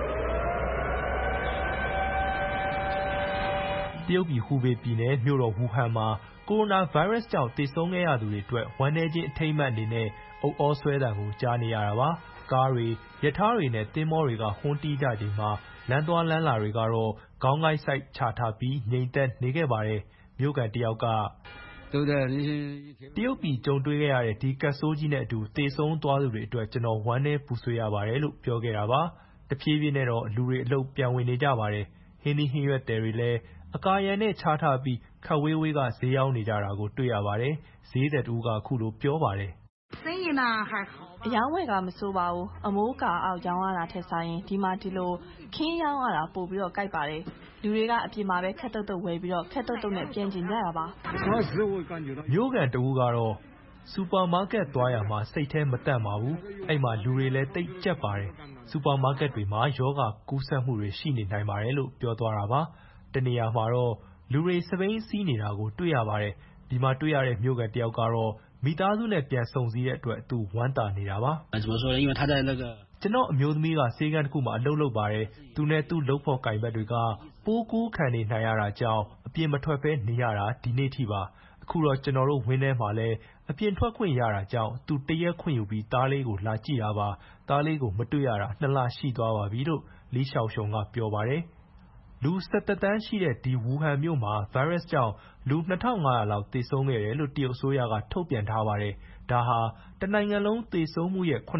။တရုတ်ပြည်ဟူဘေပြည်နယ်မြို့တော်ဝူဟန်မှာကိုရိုနာဗိုင်းရပ်စ်ကြောင့်သေဆုံးခဲ့ရသူတွေအတွက်ဝမ်းနည်းခြင်းအထိမ်းအမှတ်အနေနဲ့အုပ်အောဆွဲတာကိုကြားနေရတာပါ။ကားတွေရထားတွေနဲ့သင်္ဘောတွေကဟွန်းတီးကြချိန်မှာလမ်းသွားလမ်းလာတွေကတော့ခေါင်းကိုက်စိုက်ချထားပြီးငြိမ်သက်နေခဲ့ပါတယ်မြို့ကန်တယောက်ကတရုတ်ပြည်ကြုံတွေ့ခဲ့ရတဲ့ဒီကပ်ဆိုးကြီးနဲ့အတူသေဆုံးသွားသူတွေအတွက်ကျွန်တော်ဝမ်းနည်းပူဆွေးရပါတယ်လို့ပြောခဲ့တာပါတဖြည်းဖြည်းနဲ့တော့လူတွေအလုပ်ပြန်ဝင်နေကြပါတယ်ဟင်းသီးဟင်းရွက်တွေလည်းအကာရံနဲ့ချထားပြီးခက်ဝေးဝေးကဈေးရောက်နေကြတာကိုတွေ့ရပါတယ်ဈေးသက်တူကအခုလိုပြောပါတယ်အယောင်းဝယ်ကမဆိုးပါဘူးအမိုးကာအောက်ရောင်းရတာထက်ဆိုင်ရင်ဒီမှာဒီလိုခင်းရောင်းရတာပို့ပြီးတော့ကြိုက်ပါတယ်လူတွေကအပြင်မှာပဲခက်တုတ်တုတ်ဝယ်ပြီးတော့ခက်တုတ်တုတ်နဲ့ပြန်ကျင်ကြတာပါမြို့ကန်တူကတော့စူပါမားကတ်သွားရမှာစိတ်ထဲမတန့်ပါဘူးအဲ့မှာလူတွေလည်းတိတ်ကြက်ပါတယ်စူပါမားကတ်တွေမှာယောဂကူးစက်မှုတွေရှိနေနိုင်ပါတယ်လို့ပြောသွားတာပါတနေရာမှာတော့လူတွေစပိန်စီးနေတာကိုတွေ့ရပါတယ်ဒီမှာတွေ့ရတဲ့မြို့ကန်တယောက်ကတော့မိသားစုနဲ့ပြန်ဆုံစည်းတဲ့အတွက်သူဝမ်းသာနေတာပါကျွန်တော်အမျိုးသမီးကဆေးကန်းတစ်ခုမှာအလုပ်လုပ်ပါတယ်သူနဲ့သူ့လုပ်ဖို့ကင်ဘက်တွေကပိုးကူးခံနေနိုင်ရတာကြောင့်အပြင်မထွက်ဘဲနေရတာဒီနေ့ထိပါအခုတော့ကျွန်တော်တို့ဝင်းထဲမှာလဲအပြင်ထွက်ခွင့်ရတာကြောင့်သူတရက်ခွင့်ယူပြီးသားလေးကိုလာကြည့်တာပါသားလေးကိုမတွေ့ရတာ2လရှိသွားပါပြီလို့လီရှောက်ရှုံကပြောပါတယ်လူ17 သန်းရှိတဲ့ဒီဝူဟန်မြို့မှာဗိုင်းရပ်စ်ကြောင့်လူ2500လောက်သေဆုံးခဲ့တယ်လို့တရုတ်အစိုးရကထုတ်ပြန်ထားပါတယ်။ဒါဟာတနိုင်ငံလုံးသေဆုံးမှုရဲ့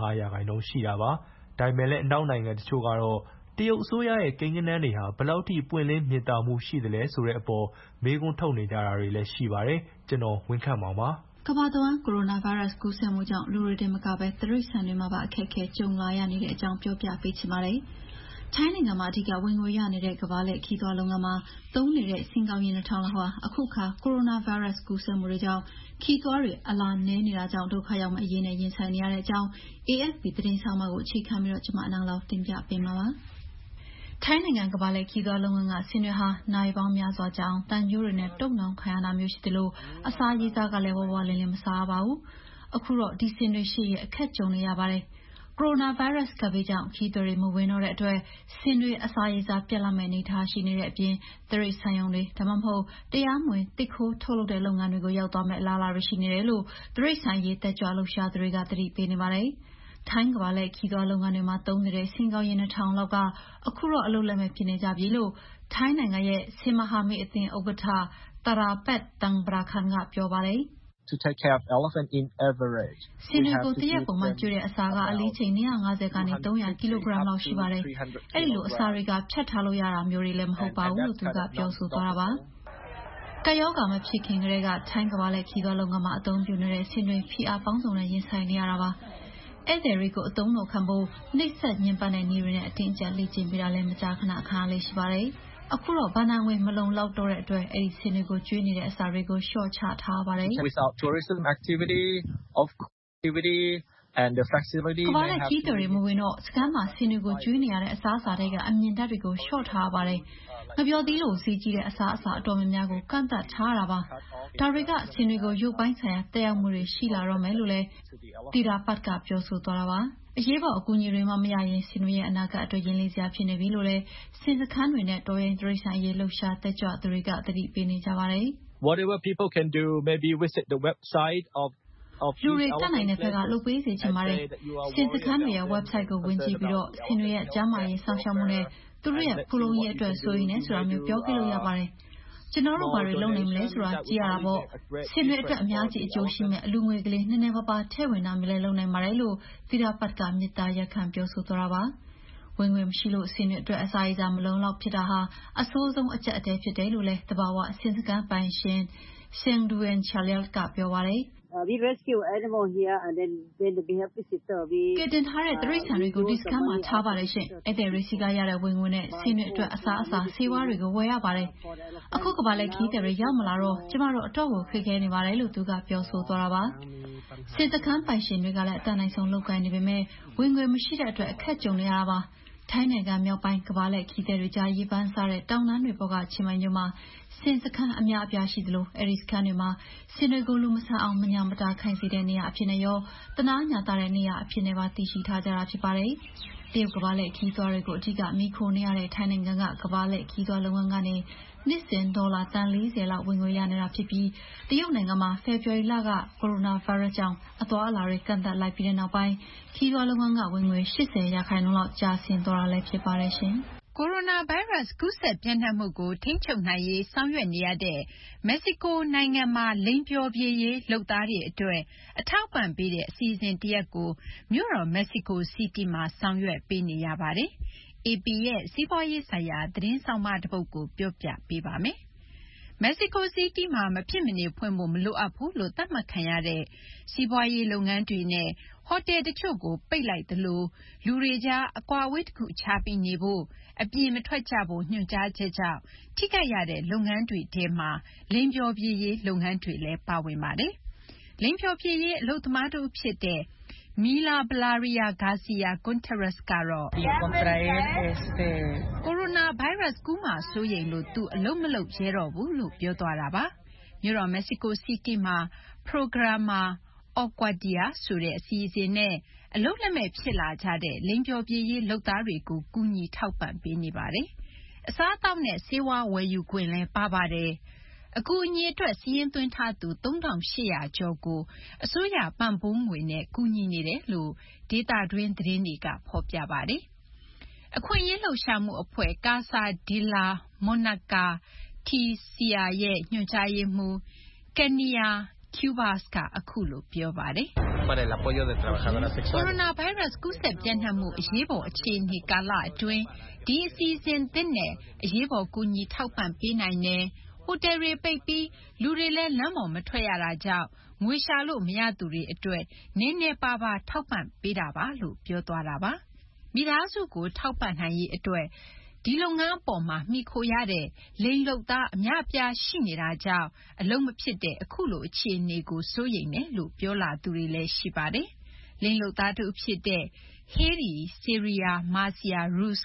85%ရှိတာပါ။ဒါပေမဲ့လည်းအနောက်နိုင်ငံတချို့ကတော့တရုတ်အစိုးရရဲ့ကိန်းဂဏန်းတွေဟာဘယ်လောက်ထိပွင့်လင်းမြင်သာမှုရှိသလဲဆိုတဲ့အပေါ်မေးခွန်းထုတ်နေကြတာတွေလည်းရှိပါတယ်။ကျွန်တော်ဝင်းခန့်မောင်ပါကမ္ဘာတဝန်းကိုရိုနာဗိုင်းရပ်စ်ကူးစက်မှုကြောင့်လူတွေတင်မကပဲတိရစ္ဆာန်တွေမှာပါအခက်အခဲကြုံလာရနေတဲ့အကြောင်းပြောပြပေးချင်ပါတယ်။ထိုင်းနိုင်ငံမှာအဓိကဝင်ငွေရနေတဲ့ကမ္ဘာလှည့်ခီးသွွားလုပ်ငန်းမှာသုံးနေတဲ့စင်ကောင်းရည်နှထောင်လောက်ဟာအခုခါကိုရိုနာဗိုင်းရပ်စ်ကူးစက်မှုတွေကြောင့်ခီးသွွားတွေအလားနည်းနေတာကြောင့်ဒုက္ခရောက်မယ့်အရေးနဲ့ရင်ဆိုင်နေရတဲ့အကြောင်း AFP သတင်းဆောင်မကိုအခြေခံပြီးတော့ကျွန်မအနန္တလောက်တင်ပြပေးမှာပါ။ထိုင်းနိုင်ငံကမ္ဘာလှည့်ခီးသွွားလုပ်ငန်းကဆင်တွေဟာနိုင်ပေါင်းများစွာကြာအောင်တန်ကြိုးတွေနဲ့တုံ့နှောင်ခံရတာမျိုးရှိသလိုအစာရည်စားကလည်းဝဝလင်းလင်းမစားပါဘူး။အခုတော့ဒီဆင်တွေရှိရဲ့အခက်ကြုံနေရပါတယ်။ကိုရိုနာဗိုင်းရပ်စ်ကပ်ဘေးကြောင့်ခီးသွွားတွေမဝင်တော့တဲ့အတွက်ဆင်တွေအစာရည်စားပြတ်လတ်မဲ့အနေအထားရှိနေတဲ့အပြင်တိရစ္ဆာန်ရုံတွေဒါမှမဟုတ်တရားမဝင်တစ်ခိုးထုတ်လုပ်တဲ့လုပ်ငန်းတွေကိုရောက်သွားမဲ့အလားအလာတွေရှိနေတယ်လို့တိရစ္ဆာန်ရေးတက်ကြွလှုပ်ရှားသူတွေကသတိပေးနေပါတယ်။ထိုင်းကမ္ဘာလှည့်ခီးသွွားလုပ်ငန်းတွေမှာသုံးနေတဲ့စင်ကောင်းရည်2000လောက်ကအခုတော့အလုပ်လက်မဲ့ဖြစ်နေကြပြီလို့ထိုင်းနိုင်ငံရဲ့ဆင်မဟာမိတ်အသင်းဥက္ကဋ္ဌတာရာပက်တန်ပရာခန်ကပြောပါတယ်။ To take care of elephant in average ဆင်တွေကိုတရက်ပုံမှန်ကျွေးတဲ့အစာကအလေးချိန်250ကနေ300ကီလိုဂရမ်လောက်ရှိပါတယ်။အဲဒီလိုအစာတွေကဖြတ်ထားလို့ရတာမျိုးတွေလည်းမဟုတ်ပါဘူးလို့သူကပြောဆိုသွားတာပါ။ကယောဂါမဖြစ်ခင်ကတည်းကထိုင်းကမ္ဘာလှည့်ခီးသွွားလုပ်ငန်းမှာအသုံးပြုနေတဲ့ဆင်တွေဖိအားပေါင်းစုံနဲ့ရင်ဆိုင်နေရတာပါ။ဧည့်သည်တွေကိုအသုံးတော်ခံဖို့နှိပ်စက်ညှဉ်းပန်းတဲ့နည်းတွေနဲ့အတင်းအကျပ်လေ့ကျင့်ပေးတာလည်းမကြာခဏအခါလေးရှိပါတယ်။အခုတော့ဘဏ္ဍာငွေမလုံလောက်တော့တဲ့အတွက်အဲဒီဆင်တွေကိုကျွေးနေတဲ့အစာတွေကိုလျှော့ချထားပါတယ်။ Without tourism activity of activity and the flexibility ကမ္ဘာလှည့်ခီးသည်တွေမဝင်တော့စခန်းမှာဆင်တွေကိုကျွေးနေရတဲ့အစားအစာတွေကအမြင်ဓာတ်တွေကိုလျှော့ထားပါတယ်။ငပြောသီးလိုဈေးကြီးတဲ့အစားအစာအတော်များများကိုကန့်သတ်ထားတာပါ။ဒါတွေကဆင်တွေကိုရုပ်ပိုင်းဆိုင်ရာတက်ရောက်မှုတွေရှိလာတော့မယ်လို့လည်းတီရာပတ်ကပြောဆိုသွားတာပါ။အရေးပေါ်အကူအညီတွေမှမရရင်ဆင်တွေရဲ့အနာဂတ်အတွက်ရင်လေးစရာဖြစ်နေပြီလို့လည်းဆင်စခန်းတွေနဲ့တော်ရင်တိရစ္ဆာန်ရေးလှုပ်ရှားတက်ကြွသူတွေကသတိပေးနေကြပါတယ်။ Whatever people can do, maybe visit the website of လူတွေတက်နိုင်တဲ့ဘက်ကလုပ်ပေးစေချင်ပါတယ်။ဆင်စခန်းတွေရဲ့ website ကိုဝင်ကြည့်ပြီးတော့ဆင်တွေရဲ့ကျန်းမာရေးစောင့်ရှောက်မှုနဲ့သူတို့ရဲ့ဖူလုံရေးအတွက်ဆိုရင်လည်းဆိုတာမျိုးပြောခဲ့လို့ရပါတယ်။ကျွန်တော်တို့ဘာတွေလုပ်နိုင်မလဲဆိုတာကြည့်ရတာပေါ့။ဆင်တွေအတွက်အများကြီးအကျိုးရှိမဲ့အလူငွေကလေးနည်းနည်းပါးပါးထည့်ဝင်တာမျိုးလည်းလုပ်နိုင်ပါတယ်လို့သီရာပတ်ကမြစ်တာရက်ခံပြောဆိုသွားတာပါ။ဝင်ငွေမရှိလို့ဆင်တွေအတွက်အစာရည်စားမလုံလောက်ဖြစ်တာဟာအဆိုးဆုံးအကျပ်အတည်းဖြစ်တယ်လို့လည်းတဘာဝဆင်စခန်းပိုင်ရှင်ရှင်ဒူအန်ချာလျကပြောပါတယ်။ We rescue animal here and then we have visitor. ကဲတင်ထားတဲ့တိရစ္ဆာန်တွေကိုဒီစခန်းမှာထားပါတယ်ရှင်။ဧည့်သည်တွေစီကရတဲ့ဝင်ငွေနဲ့ဆင်တွေအတွက်အစားအစာဆေးဝါးတွေကိုဝယ်ရပါတယ်။အခုကဘာလဲခီးသည်တွေရောက်မလာတော့ကျမတို့အတော့ကိုခက်ခဲနေပါတယ်လို့သူကပြောဆိုသွားတာပါ။ဆင်စခန်းပိုင်ရှင်တွေကလည်းအတန်နိုင်ဆုံးလုပ်ကိုင်နေပေမဲ့ဝင်ငွေမရှိတဲ့အတွက်အခက်ကြုံနေရတာပါ။ထိုင်းနိုင်ငံမြောက်ပိုင်းကမ္ဘာလှည့်ခီးသည်တွေကြားရေပန်းစားတဲ့တောင်တန်းတွေပေါ်ကချင်းမိုင်မြို့မှာဆင်စခန်းအများအပြားရှိသလိုအဲဒီစခန်းတွေမှာဆင်တွေကိုလူမဆန်အောင်မညာမတာခိုင်းစေတဲ့နေရာအဖြစ်နဲ့ရောတနာညာတာတဲ့နေရာအဖြစ်နဲ့ပါတည်ရှိထားကြတာဖြစ်ပါတယ်။တရုတ်ကမ္ဘာလှည့်ခရီးသွားတွေကိုအဓိကမှီခိုနေရတဲ့ထိုင်းနိုင်ငံကကမ္ဘာလှည့်ခရီးသွားလုပ်ငန်းကနေနှစ်စဉ်ဒေါ်လာသန်း40လောက်ဝင်ငွေရနေတာဖြစ်ပြီးတရုတ်နိုင်ငံမှာဖေဖော်ဝါရီလကကိုရိုနာဗိုင်းရပ်စ်ကြောင့်အသွားအလာတွေကန့်သတ်လိုက်ပြီးတဲ့နောက်ပိုင်းခရီးသွားလုပ်ငန်းကဝင်ငွေ80%လောက်ကျဆင်းသွားတာလည်းဖြစ်ပါတယ်ရှင်။ကိုရိုနာဗိုင်းရပ်စ်ကူးစက်ပျံ့နှံ့မှုကိုထိန်းချုပ်နိုင်ရေးဆောင်ရွက်နေရတဲ့မက္ကဆီကိုနိုင်ငံမှာလိင်ပျော်ဖြေရေးလုပ်သားတွေအတွက်အထောက်အပံ့ပေးတဲ့အစီအစဉ်တရပ်ကိုမြို့တော်မက္ကဆီကိုစီးတီးမှာဆောင်ရွက်ပေးနေရပါတယ်။ AP ရဲ့စီးပွားရေးဆိုင်ရာသတင်းဆောင်းပါးတစ်ပုဒ်ကိုပြောပြပေးပါမယ်။မက္ကဆီကိုစီးတီးမှာမဖြစ်မနေဖွင့်ဖို့မလိုအပ်ဘူးလို့သတ်မှတ်ခံရတဲ့စီးပွားရေးလုပ်ငန်းတွေနဲ့ဟိုတယ်တချို့ကိုပိတ်လိုက်သလိုလူတွေကြားအကွာအဝေးတစ်ခုခြားပြီးနေဖို့အပြင်မထွက်ကြဖို့ညွှန်ကြားချက်ကြောင့်ထိခိုက်ရတဲ့လုပ်ငန်းတွေထဲမှာလိင်ပျော်ဖြေရေးလုပ်ငန်းတွေလည်းပါဝင်ပါတယ်။လိင်ပျော်ဖြေရေးအလုပ်သမားတို့ဖြစ်တဲ့Mila Blaria Garcia Contreras ကတော့ကိုရိုနာဗိုင်းရပ်စ်ကူးမှာစိုးရိမ်လို့သူအလုပ်မလုပ်ရဲတော့ဘူးလို့ပြောသွားတာပါ။မြို့တော်မက္ကဆီကိုစီးတီးမှာ Programa Orquídea ဆိုတဲ့အစီအစဉ်နဲ့အလုပ်လက်မဲ့ဖြစ်လာကြတဲ့လိင်ပျော်ဖြေရေးလုပ်သားတွေကိုကူညီထောက်ပံ့ပေးနေပါတယ်။အစားအသောက်နဲ့ဆေးဝါးဝယ်ယူခွင့်လည်းပါပါတယ်။အကူအညီအတွက်စာရင်းသွင်းထားသူ3800ကျော်ကိုအစိုးရပံ့ပိုးငွေနဲ့ကူညီနေတယ်လို့ဒေသတွင်းသတင်းတွေကဖော်ပြပါတယ်။အခွင့်အရေးလှုပ်ရှားမှုအဖွဲ့ Casa de la Monarca TCR ရဲ့ညွှန်ကြားရေးမှူး Kenia Cubas ကအခုလိုပြောပါတယ်။ ကိုရိုနာဗိုင်းရပ်စ်ကူးစက်ပျံ့နှံ့မှုအရေးပေါ်အခြေအနေကာလအတွင်းဒီအစီအစဉ်သစ်နဲ့အရေးပေါ်ကူညီထောက်ပံ့ပေးနိုင်တယ်။ဟိုတယ်တွေပိတ်ပြီးလူတွေလည်းလမ်းပေါ်မထွက်ရတာကြောင့်ငွေရှာလို့မရသူတွေအတွက်နည်းနည်းပါးပါးထောက်ပံ့ပေးတာပါလို့ပြောသွားတာပါ။မိသားစုကိုထောက်ပံ့နိုင်ရေးအတွက်ဒီလုပ်ငန်းအပေါ်မှာမှီခိုရတဲ့လိင်လုပ်သားအများအပြားရှိနေတာကြောင့်အလုပ်မဖြစ်တဲ့အခုလိုအခြေအနေကိုစိုးရိမ်တယ်လို့ပြောလာသူတွေလည်းရှိပါတယ်။လိင်လုပ်သားတို့ဖြစ်တဲ့ Hailey Seria Marcia Ruz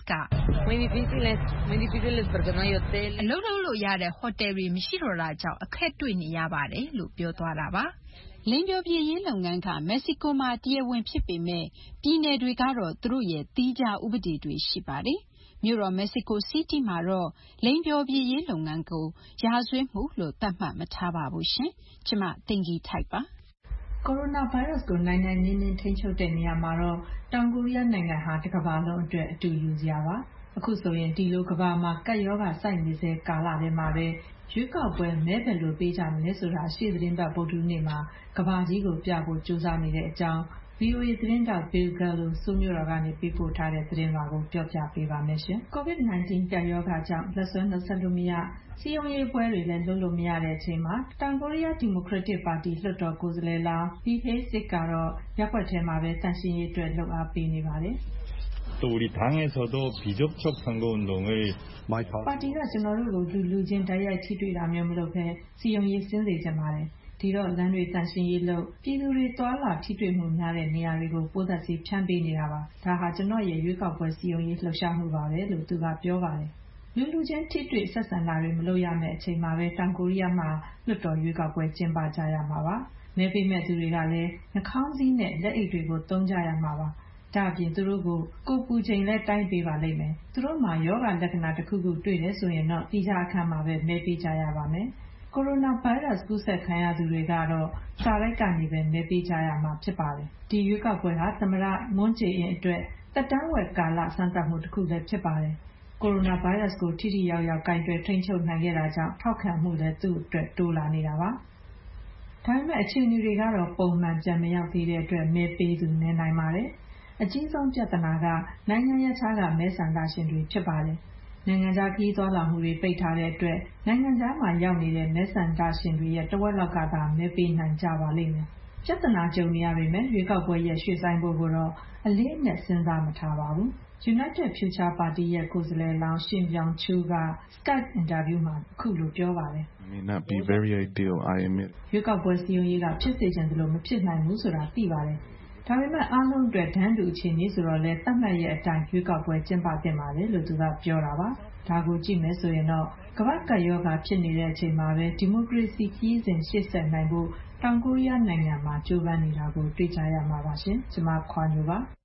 ကအလုပ်လုပ်လို့ရတဲ့ဟိုတယ်တွေမရှိတော့တာကြောင့်အခက်တွေ့နေရပါတယ်လို့ပြောသွားတာပါ။လိင်ပျော်ဖြေရေးလုပ်ငန်းကမက္ကဆီကိုမှာတရားဝင်ဖြစ်ပေမဲ့ပြည်နယ်တွေကတော့သူတို့ရဲ့သီးခြားဥပဒေတွေရှိပါတယ်။မြို့တော်မက္ကဆီကိုစီးတီးမှာတော့လိင်ပျော်ဖြေရေးလုပ်ငန်းကိုရာဇဝတ်မှုလို့သတ်မှတ်မထားပါဘူးရှင်။ကျမသိင်္ဂီထိုက်ပါ။ကိုရိုနာဗိုင်းရပ်စ်ကိုနိုင်နိုင်နင်းနင်းထိန်းချုပ်တဲ့နေရာမှာတော့တောင်ကိုရီးယားနိုင်ငံဟာတစ်ကမ္ဘာလုံးအတွက်အတူယူစရာပါ။အခုဆိုရင်ဒီလိုကမ္ဘာမှာကပ်ရောဂါစိုက်နေစေကာလထဲမှာပဲရွေးကောက်ပွဲမဲဘယ်လိုပေးကြမလဲဆိုတာရှေ့သတင်းပတ်ဗုဒ္ဓဟူးနေ့မှာကမ္ဘာကြီးကိုပြဖို့ကြိုးစားနေတဲ့အကြောင်း VOA သတင်းတောက် Bill Gallo ဆိုးမြို့တော်ကနေပေးပို့ထားတဲ့သတင်းလွှာကိုပြောပြပေးပါမယ်ရှင်။ COVID-19 ကပ်ရောဂါကြောင့်လက်စွဲနှုတ်ဆက်လို့မရစည်းရုံးရေးပွဲတွေလည်းလုပ်လို့မရတဲ့အချိန်မှာတောင်ကိုရီးယားဒီမိုကရက်တစ်ပါတီလွှတ်တော်ကိုယ်စားလှယ်လောင်း Lee Hae-sikကတော့ရပ်ကွက်ထဲမှာပဲတန်ရှင်းရေးအတွက်လှုပ်အားပေးနေပါတယ်။ 또 우리 당에서도 비접촉 선거운동을 ပါတီကကျွန်တော်တို့ကိုလူချင်းတိုက်ရိုက်ထိတွေ့တာမျိုးမလုပ်ဘဲစီယုံရေးစင်းစေချင်ပါတယ်။ဒီတော့လမ်းတွေတန်ရှင်းရေးလုပ်ပြည်သူတွေတွာလာထိတွေ့မှုများတဲ့နေရာတွေကိုပိုးသက်စီဖြန့်ပေးနေတာပါ။ဒါဟာကျွန်တော်ရဲ့ရွေးကောက်ပွဲစီယုံရေးလှုပ်ရှားမှုပါပဲလို့သူကပြောပါတယ်။လူချင်းထိတွေ့ဆက်ဆံတာတွေမလုပ်ရမယ့်အချိန်မှာပဲတောင်ကိုရီးယားမှာလွှတ်တော်ရွေးကောက်ပွဲကျင်းပကြရမှာပါ။မဲပေးမဲ့သူတွေကလည်းနှာခေါင်းစည်းနဲ့လက်အိတ်တွေကိုသုံးကြရမှာပါ။ဒါအပြင်သူတို့ကိုပူချိန်လဲတိုင်းပေးပါလိမ့်မယ်။သူတို့မှာယောဂလက္ခဏာတစ်ခုခုတွေ့တယ်ဆိုရင်တော့တိကျအခမ်းမှာပဲမဲပေးကြရပါမယ်။ကိုရိုနာဗိုင်းရပ်စ်ကူးစက်ခံရသူတွေကတော့စာရိုက်ကနေပဲမဲပေးကြရမှာဖြစ်ပါတယ်။ဒီရွေးကောက်ပွဲဟာသမ္မတမွန်းဂျေအင်အတွက်သက်တမ်းဝက်ကာလစမ်းသပ်မှုတစ်ခုလည်းဖြစ်ပါတယ်။ကိုရိုနာဗိုင်းရပ်စ်ကိုထိထိရောက်ရောက်ကင်တွယ်ထိန်းချုပ်နိုင်ခဲ့တာကြောင့်ထောက်ခံမှုလည်းသူ့အတွက်တိုးလာနေတာပါ။ဒါပေမဲ့အခြေအနေတွေကတော့ပုံမှန်ပြန်မရောက်သေးတဲ့အတွက်မဲပေးသူနည်းနိုင်ပါတယ်။အကြီးဆုံးပြဿနာကနိုင်ငံရပ်ခြားကမဲဆန္ဒရှင်တွေဖြစ်ပါတယ်။နိုင်ငံခြားခရီးသွားလာမှုတွေပိတ်ထားတဲ့အတွက်နိုင်ငံခြားမှာရောက်နေတဲ့မဲဆန္ဒရှင်တွေရဲ့တဝက်လောက်ကသာမဲပေးနိုင်ကြပါလိမ့်မယ်။ပြဿနာကြုံနေရပေမဲ့ရွေးကောက်ပွဲရဲ့ရွှေ့ဆိုင်းဖို့ကိုတော့အလေးအနက်စဉ်းစားမထားပါဘူး။ United Future Party ရဲ့ကိုယ်စားလှယ်လောင်းရှင်ပြောင်ချူက Skype အင်တာဗျူးမှာအခုလိုပြောပါတယ်။ may not be very ideal I admit ရွေးကောက်ပွဲစည်းရုံးရေးကဖြစ်စေချင်သလိုမဖြစ်နိုင်ဘူးဆိုတာသိပါတယ်။ဒါပေမဲ့အားလုံးအတွက်တန်းတူအခြေအနေဆိုတော့လဲသတ်မှတ်ရဲ့အတိုင်းရွေးကောက်ပွဲကျင်းပသင့်ပါတယ်လို့သူကပြောတာပါ။ဒါကိုကြည့်မယ်ဆိုရင်တော့ကမ္ဘာ့ကပ်ရောဂါဖြစ်နေတဲ့အချိန်မှာပဲဒီမိုကရေစီခရီးစဉ်ရှေ့ဆက်နိုင်ဖို့တောင်ကိုရီးယားနိုင်ငံမှာကြိုးပမ်းနေတာကိုတွေ့ကြရမှာပါရှင်။ကျွန်မခွာညိုပါ။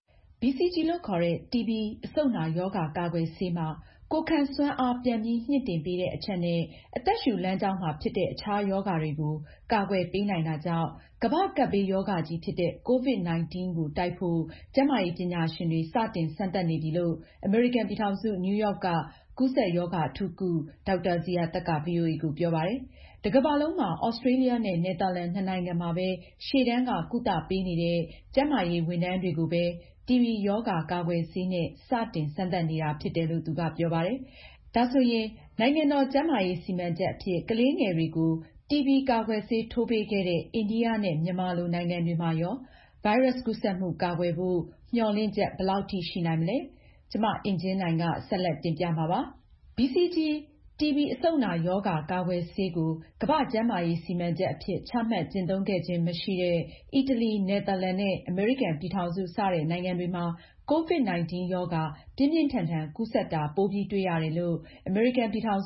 BCG လို့ခေါ်တဲ့ TB အဆုတ်နာရောဂါကာကွယ်ဆေးမှာကိုယ်ခံစွမ်းအားပြန်ပြီးမြှင့်တင်ပေးတဲ့အချက်နဲ့အသက်ရှူလမ်းကြောင်းမှာဖြစ်တဲ့အခြားရောဂါတွေကိုကာကွယ်ပေးနိုင်တာကြောင့်ကမ္ဘာ့ကပ်ဘေးရောဂါကြီးဖြစ်တဲ့ COVID-19 ကိုတိုက်ဖို့ကျန်းမာရေးပညာရှင်တွေစတင်စမ်းသပ်နေပြီလို့အမေရိကန်ပြည်ထောင်စုနယူးယောက်ကကူးစက်ရောဂါအထူးကုဒေါက်တာဇီယာသက်က VOA ကိုပြောပါတယ်။တကမ္ဘာလုံးမှာဩစတြေးလျနဲ့နယ်သာလန်နှစ်နိုင်ငံမှာပဲရှေ့တန်းကကုသပေးနေတဲ့ကျန်းမာရေးဝန်ထမ်းတွေကိုပဲTB ရောဂါကာကွယ်ဆေးနဲ့စတင်စမ်းသပ်နေတာဖြစ်တယ်လို့သူကပြောပါတယ်။ဒါဆိုရင်နိုင်ငံတော်ကျန်းမာရေးစီမံချက်အဖြစ်ကလေးငယ်တွေကို TB ကာကွယ်ဆေးထိုးပေးခဲ့တဲ့အိန္ဒိယနဲ့မြန်မာလိုနိုင်ငံတွေမှာရောဗိုင်းရပ်စ်ကူးစက်မှုကာကွယ်ဖို့မျှော်လင့်ချက်ဘယ်လောက်ထိရှိနိုင်မလဲ။ကျမအင်ကြင်းနိုင်ကဆက်လက်တင်ပြမှာပါ။ BCG TB အဆုတ်နာရောဂါကာကွယ်ဆေးကိုကမ္ဘာ့ကျန်းမာရေးစီမံချက်အဖြစ်ချမှတ်ကျင့်သုံးခဲ့ခြင်းမရှိတဲ့အီတလီ၊နယ်သာလန်နဲ့အမေရိကန်ပြည်ထောင်စုစတဲ့နိုင်ငံတွေမှာ COVID-19 ရောဂါပြင်းပြင်းထန်ထန်ကူးစက်တာပိုပြီးတွေ့ရတယ်လို့အမေရိကန်ပြည်ထောင်စု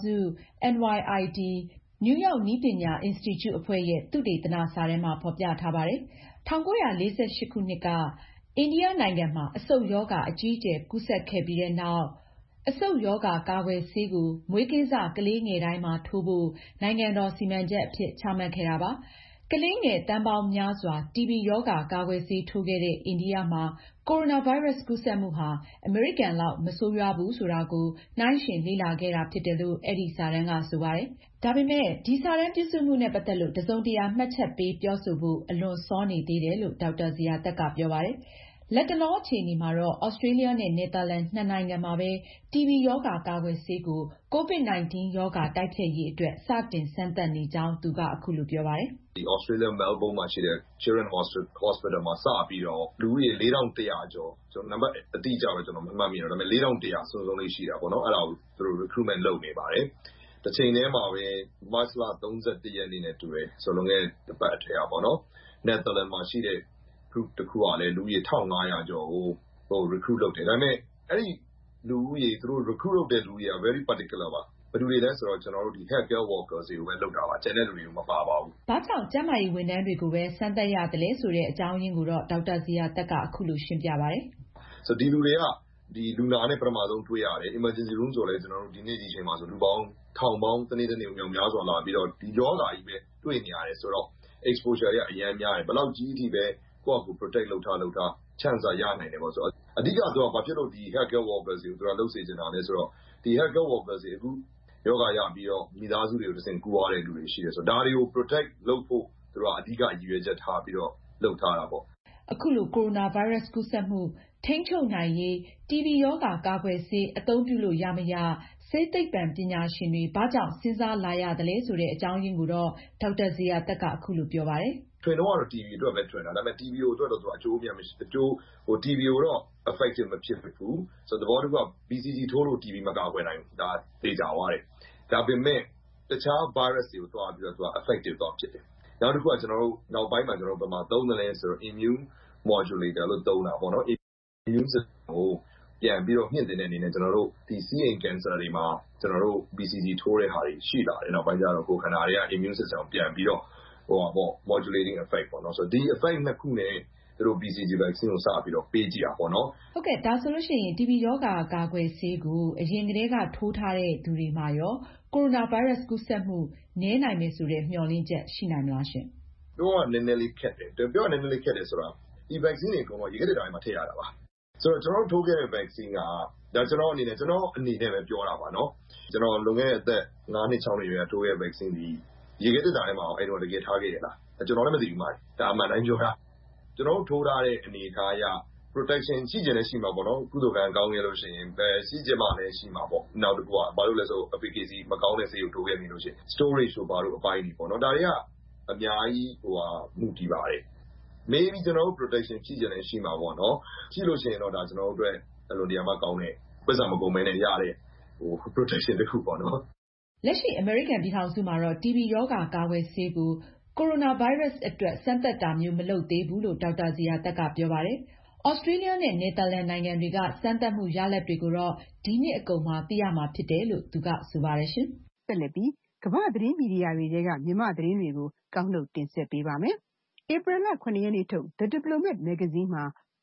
NYID နယူးယောက်နည်းပညာအင်စတီကျုအဖွဲ့ရဲ့သုတေသနစာတမ်းမှာဖော်ပြထားပါတယ်။ 1948 ခုနှစ်ကအိန္ဒိယနိုင်ငံမှာအဆုတ်ရောဂါအကြီးအကျယ်ကူးစက်ခဲ့ပြီးတဲ့နောက်အဆုတ်ရောဂါကာကွယ်ဆေးကိုမွေးကင်းစကလေးငယ်တိုင်းမှာထိုးဖို့နိုင်ငံတော်စီမံချက်အဖြစ်ချမှတ်ခဲ့တာပါ။ကလေးငယ်သန်းပေါင်းများစွာ TB ရောဂါကာကွယ်ဆေးထိုးခဲ့တဲ့အိန္ဒိယမှာကိုရိုနာဗိုင်းရပ်စ်ကူးစက်မှုဟာအမေရိကန်လောက်မဆိုးရွားဘူးဆိုတာကိုနှိုင်းယှဉ်လေ့လာခဲ့တာဖြစ်တယ်လို့အဲဒီစာတမ်းကဆိုပါတယ်။ဒါပေမဲ့ဒီစာတမ်းပြုစုမှုနဲ့ပတ်သက်လို့တစုံတရာမှတ်ချက်ပေးပြောဆိုဖို့အလွန်စောနေသေးတယ်လို့ဒေါက်တာဇီယာသက်ကပြောပါတယ်။လတ်တလောအခြေအနေမှာတော့ဩစတြေးလျနဲ့နယ်သာလန်နှစ်နိုင်ငံမှာပဲ TB ရောဂါကာကွယ်ဆေးကို COVID-19 ရောဂါတိုက်ဖျက်ရေးအတွက်စတင်စမ်းသပ်နေကြောင်းသူကအခုလိုပြောပါတယ်။ “ဒီ Australia Melbourne မှာရှိတဲ့ Children Hospital မှာစပြီးတော့လူဦးရေ 4,100 ကျော်နံပါတ်အတိအကျတော့ကျွန်တော်မမှတ်မိတော့ဒါပေမဲ့ 4,100 စုံစုံလေးရှိတာပေါ့နော်။အဲ့ဒါကိုသူတို့ recruitment လုပ်နေပါတယ်။တစ်ချိန်တည်းမှာပဲ March လ 31 ရက်နေ့နဲ့တူတယ်။ဆိုလွန်ခဲ့တဲ့တစ်ပတ်အထက်ကပေါ့နော်။ Netherlands မှာရှိတဲ့ group တစ်ခုကလည်းလူဦးရေ 1,500 ကျော်ကို recruit လုပ်တယ်။ဒါပေမဲ့အဲ့ဒီလူဦးရေသူတို့ recruit လုပ်တဲ့လူဦးရေက very particular ပါ။ဘယ်သူတွေလဲဆိုတော့ကျွန်တော်တို့ဒီ healthcare workers တွေကိုပဲလုပ်တာပါ။ကျန်တဲ့လူတွေကိုမပါပါဘူး။” ဘာကြောင့်ကျန်းမာရေးဝန်ထမ်းတွေကိုပဲစမ်းသပ်ရသလဲဆိုတဲ့အကြောင်းရင်းကိုတော့ဒေါက်တာဇီယာသက်ကအခုလိုရှင်းပြပါတယ်။ “ဒီလူတွေကဒီလူနာနဲ့ပထမဆုံးတွေ့ရတယ်။ emergency room ဆိုလည်းကျွန်တော်တို့ဒီနေ့ဒီအချိန်မှာဆိုလူပေါင်းထောင်ပေါင်းတစ်နေ့မြောက်များစွာလာပြီးတော့ဒီရောဂါကြီးပဲတွေ့နေရတယ်ဆိုတော့ exposure တွေကအရမ်းများတယ်။ဘယ်လောက်ကြီးအထိပဲကိုယ့်အကူ protect လုပ်ထား chance ကရနိုင်တယ်ပေါ့ဆိုတော့အဓိကသူကဘာဖြစ်လို့ဒီ healthcare workers တွေကိုသူကလုပ်စေချင်တာလဲဆိုတော့ဒီ healthcare workers တွေအခုရောဂါရပြီးတော့မိသားစုတွေကိုတစ်ဆင့်ကူးရတဲ့လူတွေရှိတယ်ဆိုတော့ဒါတွေကို protect လုပ်ဖို့သူတို့ကအဓိကရည်ရွယ်ချက်ထားပြီးတော့လုပ်ထားတာပေါ့။ ” အခုလိုကိုရိုနာဗိုင်းရပ်စ်ကူးစက်မှုထိန်းချုပ်နိုင်ရေး TB ရောဂါကာကွယ်ဆေးအသုံးပြုလို့ရမရဆေးသိပ္ပံပညာရှင်တွေဘာကြောင့်စဉ်းစားလာရသလဲဆိုတဲ့အကြောင်းရင်းကိုတော့ဒေါက်တာဇီယာသက်ကအခုလိုပြောပါတယ်။ “ထွင်တုန်းကတော့ TB အတွက်ပဲထွင်တာ။ဒါပေမဲ့ TB အတွက်တော့သူကအကျိုးအမြတ်မရှိTB ကိုတော့ effective မဖြစ်ဘူး။ဆိုတော့သဘောတစ်ခုက BCG ထိုးလို့ TB မကာကွယ်နိုင်ဘူး။ဒါသေချာသွားတယ်။ဒါပေမဲ့တခြား virus တွေကိုသွားပြီးတော့သူက effective သွားဖြစ်တယ်။နောက်တစ်ခုကကျွန်တော်တို့နောက်ပိုင်းမှာကျွန်တော်တို့ဘယ်မှာသုံးသလဲဆိုတော့ immune modulator လို့သုံးတာပေါ့နော်။ immune system ကိုပြန်ပြီးတော့မြှင့်တင်တဲ့အနေနဲ့ကျွန်တော်တို့ဒီ sea in cancer တွေမှာကျွန်တော်တို့ BCG ထိုးတဲ့ဟာတွေရှိလာတယ်။နောက်ပိုင်းကျတော့ကိုယ်ခန္ဓာတွေက immune system ကိုပြန်ပြီးတော့modulating effect ပေါ့နော်။ဆိုတော့ဒီ effect နှစ်ခုနဲ့သူတို့ BCG vaccine ကိုစပြီးတော့ပေးကြည့်တာပေါ့နော်။” ဟုတ်ကဲ့ဒါဆိုလို့ရှိရင် TB ရောဂါကာကွယ်ဆေးကိုအရင်ကတည်းကထိုးထားတဲ့သူတွေမှာရောကိုရိုနာဗိုင်းရပ်စ်ကူးစက်မှုနည်းနိုင်မယ်ဆိုတဲ့မျှော်လင့်ချက်ရှိနိုင်မလားရှင်။ပြောရနည်းနည်းလေးခက်တယ်။ပြောရနည်းနည်းလေးခက်တယ်ဆိုတာဒီ vaccine တွေအကုန်လုံးရေခဲသေတ္တာထဲမှာထည့်ရတာပါ။ဆိုတော့ကျွန်တော်တို့ထိုးခဲ့တဲ့ vaccine ကဒါကျွန်တော်အနေနဲ့ပဲပြောတာပါနော်။ကျွန်တော်လွန်ခဲ့တဲ့အသက် 5 နှစ် 6 နှစ်ရွယ်ကထိုးခဲ့တဲ့ vaccine ဒီရေခဲသေတ္တာထဲမှာအဲ့တော့တကယ်ထားခဲ့ရလား။ကျွန်တော်လည်းမသိဘူး။ဒါအမှန်တိုင်းပြောတာ။ကျွန်တော်တို့ထိုးထားတဲ့အနေအထားအရ protection ရှိချင်လည်းရှိမှာပေါ့နော်။ကုသိုလ်ကံကောင်းခဲ့လို့ရှိရင်ရှိချင်မှလည်းရှိမှာပေါ့။နောက်တစ်ခုကဘာလို့လဲဆိုတော့ efficacy မကောင်းတဲ့ဆေးကိုထိုးခဲ့မိလို့ရှိရင် storage တို့ဘာတို့အပိုင်းတွေပေါ့နော်။ဒါတွေကအများကြီးမူတည်ပါတယ်။ maybe ကျွန်တော်တို့ protection ရှိချင်လည်းရှိမှာပေါ့နော်။ရှိလို့ရှိရင်တော့ဒါကျွန်တော်တို့အတွက်အလွန်တရာမှကောင်းတဲ့ပိုက်ဆံမကုန်ဘဲနဲ့ရတဲ့protection တစ်ခုပေါ့နော်။လက်ရှိအမေရိကန်ပြည်ထောင်စုမှာတော့ TB ရောဂါကာကွယ်ဆေးကိုကိုရိုနာဗိုင်းရပ်စ်အတွက်စမ်းသပ်တာမျိုးမလုပ်သေးဘူးလို့ဒေါက်တာဇီယာသက်ကပြောပါတယ်။ဩစတြေးလျနဲ့နယ်သာလန်နိုင်ငံတွေကစမ်းသပ်မှုရလဒ်တွေကိုတော့ဒီနှစ်အကုန်မှာသိရမှာဖြစ်တယ်လို့သူကဆိုပါတယ်ရှင်။ဆက်လက်ပြီးကမ္ဘာ့သတင်းမီဒီယာတွေထဲကမြန်မာသတင်းတွေကိုကောက်နှုတ်တင်ဆက်ပေးပါမယ်။ဧပြီလ 7 ရက်နေ့ထုတ် The Diplomat မဂ္ဂဇင်းမှာ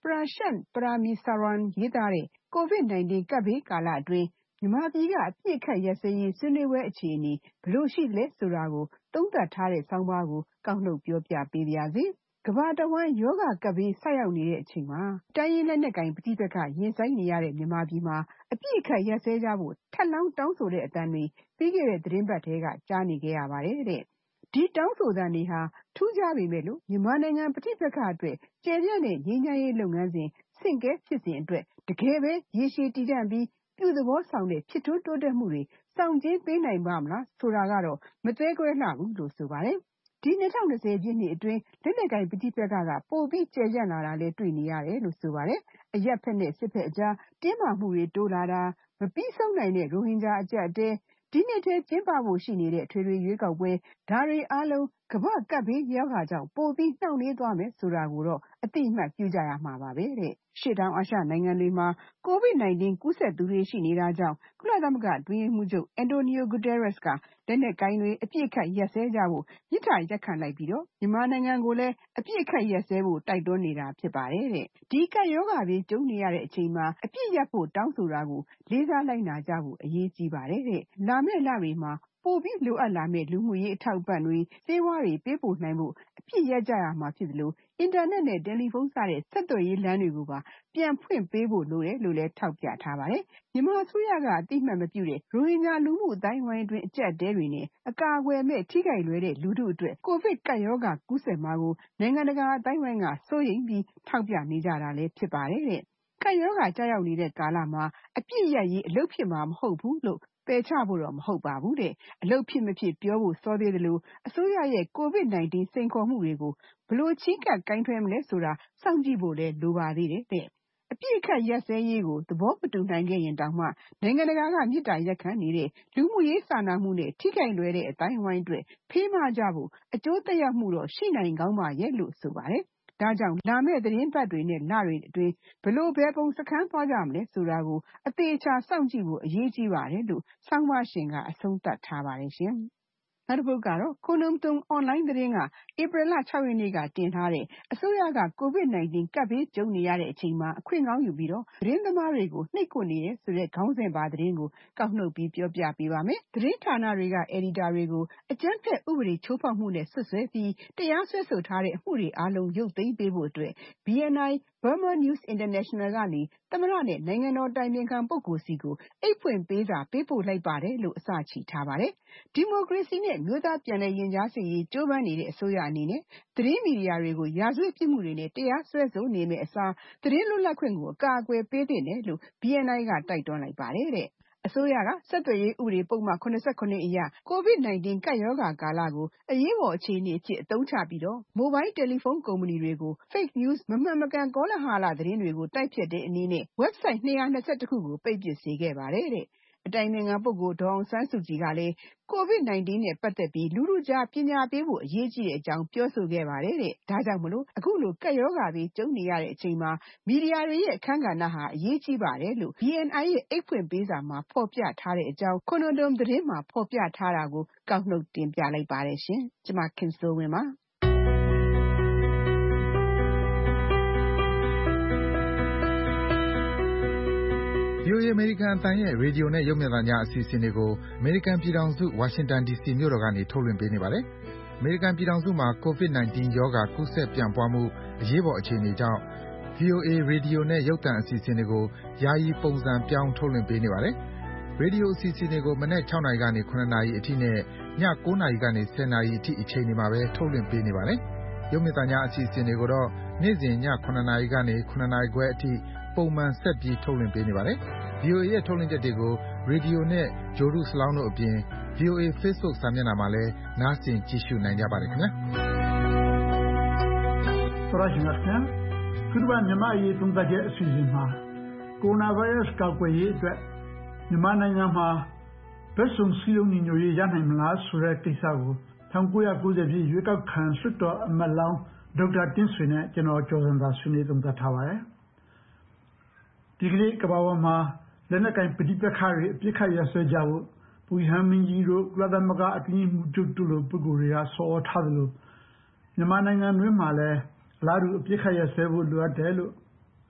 Prashant Paramisaran ရေးသားတဲ့ COVID-19 ကပ်ဘေးကာလအတွင်းမြန်မာပြည်ကအပြစ်ခတ်ရက်စဲရေးဆွေးနွေးပွဲအခြေအနေဘလို့ရှိလဲဆိုတာကိုသုံးသပ်ထားတဲ့ဆောင်းပါးကိုကောက်နှုတ်ပြောပြပေးပါရစေ။ကမ္ဘာတဝန်းယောဂကပ်ဘေးဆက်ရောက်နေတဲ့အချိန်မှာတိုင်းရင်းလက်နက်ကိုင်ပဋိပက္ခရင်ဆိုင်နေရတဲ့မြန်မာပြည်မှာအပြစ်ခတ်ရက်စဲကြဖို့ထပ်လောင်းတောင်းဆိုတဲ့အတန်းတွေပြီးခဲ့တဲ့သတင်းပတ်ထဲကကြားနေခဲ့ရပါတယ်တဲ့။ဒီတောင်းဆိုသံတွေဟာထူးခြားပေမဲ့လို့မြန်မာနိုင်ငံပဋိပက္ခအတွက်ကျယ်ပြန့်တဲ့ငြိမ်းချမ်းရေးလုပ်ငန်းစဉ်ဆင့်ကဲဖြစ်စဉ်အတွက်တကယ်ပဲရေရှည်တည်တံ့ပြီးပြုသဘောဆောင်တဲ့ဖြစ်ထွန်းတိုးတက်မှုတွေဆောင်ကျဉ်ပေးနိုင်ပါမလားဆိုတာကတော့မသဲကွဲလှဘူးလို့ဆိုပါတယ်။ဒီ2020ပြည့်နှစ်အတွင်းလက်နက်ကိုင်ပဋိပက္ခကပိုပြီးကျယ်ပြန့်လာတာလည်းတွေ့နေရတယ်လို့ဆိုပါတယ်။အရက်ဖက်နဲ့စစ်ဖက်အကြားတင်းမာမှုတွေတိုးလာတာမပြီးဆုံးနိုင်တဲ့ရိုဟင်ဂျာအကြက်အတဲဒီနှစ်ထဲကျင်းပဖို့ရှိနေတဲ့ထွေထွေရွေးကောက်ပွဲဒါတွေအားလုံးကမ္ဘာကပ်ဘေးရောဂါကြောင့်ပိုပြီးနှောင့်နှေးသွားမယ်ဆိုတာကိုတော့အတိအမှတ်ပြုကြရမှာပါပဲတဲ့။ရှေ့တောင်အာရှနိုင်ငံတွေမှာ COVID-19 ကူးစက်သူတွေရှိနေတာကြောင့်ကုလသမဂ္ဂအတွင်းရေးမှူးချုပ်အန်တိုနီယိုဂူတာရက်စ်ကလက်နက်ကိုင်တွေအပြစ်ခတ်ရက်စဲကြဖို့မြစ်တာရက်ခံလိုက်ပြီးတော့မြန်မာနိုင်ငံကိုလည်းအပြစ်ခတ်ရက်စဲဖို့တိုက်တွန်းနေတာဖြစ်ပါတယ်တဲ့။ဒီကပ်ရောဂါတွေကျုံနေရတဲ့အချိန်မှာအပြစ်ရက်ဖို့တောင်းဆိုတာကိုလေးစားလိုက်နာကြဖို့အရေးကြီးပါတယ်တဲ့။လာမယ့်လတွေမှာပိုပြီးလိုအပ်လာမယ့်လူမှုရေးအထောက်အပံ့တွေစေဝါတွေပေးပို့နိုင်ဖို့အပြစ်ရက်ကြရမှာဖြစ်သလိုအင်တာနက်နဲ့တယ်လီဖုန်းစတဲ့ဆက်သွယ်ရေးလမ်းတွေကိုပါပြန်ဖွင့်ပေးဖို့လိုတယ်လို့လည်းထောက်ပြထားပါတယ်။မြန်မာအစိုးရကအတိအမှတ်မပြုတဲ့ရိုဟင်ဂျာလူမှုအတိုင်းဝိုင်းအတွင်းအကျပ်အတဲတွေနဲ့အကာအကွယ်မဲ့ထိခိုက်လွယ်တဲ့လူထုအတွက်ကိုဗစ်ကပ်ရောဂါကူးစက်မှာကိုနိုင်ငံတကာအတိုင်းဝိုင်းကစိုးရိမ်ပြီးထောက်ပြနေကြတာလည်းဖြစ်ပါတယ်တဲ့။ကပ်ရောဂါကြောက်ရောက်နေတဲ့ကာလမှာအပြစ်ရက်ရေးအလုပ်ဖြစ်မှာမဟုတ်ဘူးလို့ပယ်ချဖို့တော့မဟုတ်ပါဘူးတဲ့အလုပ်ဖြစ်မဖြစ်ပြောဖို့စောသေးတယ်လို့အစိုးရရဲ့ COVID-19 စိန်ခေါ်မှုတွေကိုဘလို့ချီးကပ်ကိုင်းထွဲမလဲဆိုတာစောင့်ကြည့်ဖို့လည်းလိုပါသေးတယ်တဲ့အပြစ်ခတ်ရက်စဲရေးကိုသဘောမတူနိုင်ခဲ့ရင်တောင်မှနိုင်ငံတကာကမြစ်တာရက်ခံနေတဲ့လူမှုရေးစာနာမှုနဲ့ထိခိုက်လွယ်တဲ့အတိုင်းဝိုင်းအတွက်ဖေးမကြဖို့အကျိုးသက်ရောက်မှုတော့ရှိနိုင်ကောင်းပါရဲ့လို့ဆိုပါတယ်။ဒါကြောင့်လာမယ့်သတင်းပတ်တွေနဲ့လတွေအတွင်းဘလို့ဘယ်ပုံစခန်းသွားကြမလဲဆိုတာကိုအသေးချာစောင့်ကြည့်ဖို့အရေးကြီးပါတယ်လို့ဆောင်းပါရှင်ကအဆုံးသတ်ထားပါတယ်ရှင်။နောက်တစ်ပုဒ်ကတော့ခိုနုံတုံအွန်လိုင်းသတင်းကဧပြီလ 6 ရက်နေ့ကတင်ထားတဲ့အစိုးရက COVID-19 ကပ်ဘေးကြုံနေရတဲ့အချိန်မှာအခွင့်ကောင်းယူပြီးတော့သတင်းသမားတွေကိုနှိပ်ကွပ်နေတဲ့ဆိုတဲ့ခေါင်းစဉ်ပါသတင်းကိုကောက်နှုတ်ပြီးပြောပြပေးပါမယ်။သတင်းဌာနတွေကအယ်ဒီတာတွေကိုအကြမ်းဖက်ဥပဒေချိုးဖောက်မှုနဲ့ဆွဆွဲပြီးတရားစွဲဆိုထားတဲ့အမှုတွေအားလုံးရုပ်သိမ်းပေးဖို့အတွက် BNI Burma News International ကနေသမ္မတနဲ့နိုင်ငံတော်တိုင်ပင်ခံပုဂ္ဂိုလ်စီကိုအိတ်ဖွင့်ပေးစာပေးပို့လိုက်ပါတယ်လို့အစချီထားပါတယ်။ဒီမိုကရေစီနဲ့မျိုးသားပြန်လည်ရင်ကြားစေ့ရေးကြိုးပမ်းနေတဲ့အစိုးရအနေနဲ့သတင်းမီဒီယာတွေကိုရာဇဝတ်ပြစ်မှုတွေနဲ့တရားစွဲဆိုနေမယ့်အစားသတင်းလွတ်လပ်ခွင့်ကိုအကာအကွယ်ပေးသင့်တယ်လို့ BNI ကတိုက်တွန်းလိုက်ပါတယ်တဲ့အစိုးရကဆက်သွယ်ရေးဥပဒေပုံမှန်89အရ COVID-19 ကပ်ရောဂါကာလကိုအရေးပေါ်အခြေအနေအဖြစ်အသုံးချပြီးတော့မိုဘိုင်းတယ်လီဖုန်းကုမ္ပဏီတွေကို Fake News မမှန်မကန်ကောလဟာလသတင်းတွေကိုတိုက်ဖျက်တဲ့အနေနဲ့ website 221ခုကိုပိတ်ပစ်စေခဲ့ပါတယ်တဲ့အတိုင်ပင်ခံပုဂ္ဂိုလ်ဒေါ်အောင်ဆန်းစုကြည်ကလည်း COVID-19 နဲ့ပတ်သက်ပြီးလူထုကြားပညာပေးဖို့အရေးကြီးတဲ့အကြောင်းပြောဆိုခဲ့ပါတယ်တဲ့။ဒါကြောင့်မလို့အခုလိုကပ်ရောဂါတွေကျုံနေရတဲ့အချိန်မှာမီဒီယာတွေရဲ့အခန်းကဏ္ဍဟာအရေးကြီးပါတယ်လို့ BNI ရဲ့အိတ်ဖွင့်ပေးစာမှာဖော်ပြထားတဲ့အကြောင်းခိုနုံတုံသတင်းမှာဖော်ပြထားတာကိုကောက်နှုတ်တင်ပြလိုက်ပါတယ်ရှင်။ကျွန်မခင်စိုးဝင်းပါ။ VOA အမေရိကန်အသံရဲ့ရေဒီယိုနဲ့ရုပ်မြင်သံကြားအစီအစဉ်တွေကိုအမေရိကန်ပြည်ထောင်စုဝါရှင်တန် DC မြို့တော်ကနေထုတ်လွှင့်ပေးနေပါတယ်။အမေရိကန်ပြည်ထောင်စုမှာ COVID-19 ရောဂါကူးစက်ပြန့်ပွားမှုအရေးပေါ်အခြေအနေကြောင့် VOA ရေဒီယိုနဲ့ရုပ်သံအစီအစဉ်တွေကိုယာယီပုံစံပြောင်းထုတ်လွှင့်ပေးနေပါတယ်။ရေဒီယိုအစီအစဉ်တွေကိုမနက် 6 နာရီကနေ 7 နာရီအထိနဲ့ည 9 နာရီကနေ 10 နာရီအထိအချိန်တွေမှာပဲထုတ်လွှင့်ပေးနေပါတယ်။ရုပ်မြင်သံကြားအစီအစဉ်တွေကိုတော့နေ့စဉ်ည 9 နာရီကနေ 9 နာရီခွဲအထိပုံမှန်ဆက်ပြီးထုတ်လွှင့်ပေးနေပါတယ်။ VOA ရဲ့ထုတ်လွှင့်ချက်တွေကိုရေဒီယိုနဲ့ဂြိုလ်တုစလောင်းတို့အပြင် VOA Facebook စာမျက်နှာမှာလည်းနားဆင်ကြည့်ရှုနိုင်ကြပါတယ်ခင်ဗျာ။သောရရှင်များခင်ဗျာခုတစ်ပတ်မြန်မာအရေးသုံးသပ်ချက်အစီအစဉ်မှာကိုရိုနာဗိုင်းရပ်စ်ကာကွယ်ရေးအတွက်မြန်မာနိုင်ငံမှာဘက်စုံစည်းလုံးညီညွတ်ရေးရနိုင်မလားဆိုတဲ့ကိစ္စကို1990ပြည့်ရွေးကောက်ခံလွှတ်တော်အမတ်လောင်းဒေါက်တာတင့်ဆွေနဲ့ကျွန်တော်ကျော်စံသာဆွေးနွေးသုံးသပ်ထားပါတယ်။ဒီကနေ့ကမ္ဘာပေါ်မှာလက်နက်ကင်ပဋိပက္ခတွေအပြစ်ခတ်ရဆွဲကြဖို့ပုဟန်မင်းကြီးတို့ကုလသမဂ္ဂအတွင်းရေးမှူးချုပ်တို့လိုပုဂ္ဂိုလ်တွေကဆော်ထားသလိုမြန်မာနိုင်ငံတွင်းမှာလည်းအလားတူအပြစ်ခတ်ရဆွဲဖို့လိုအပ်တယ်လို့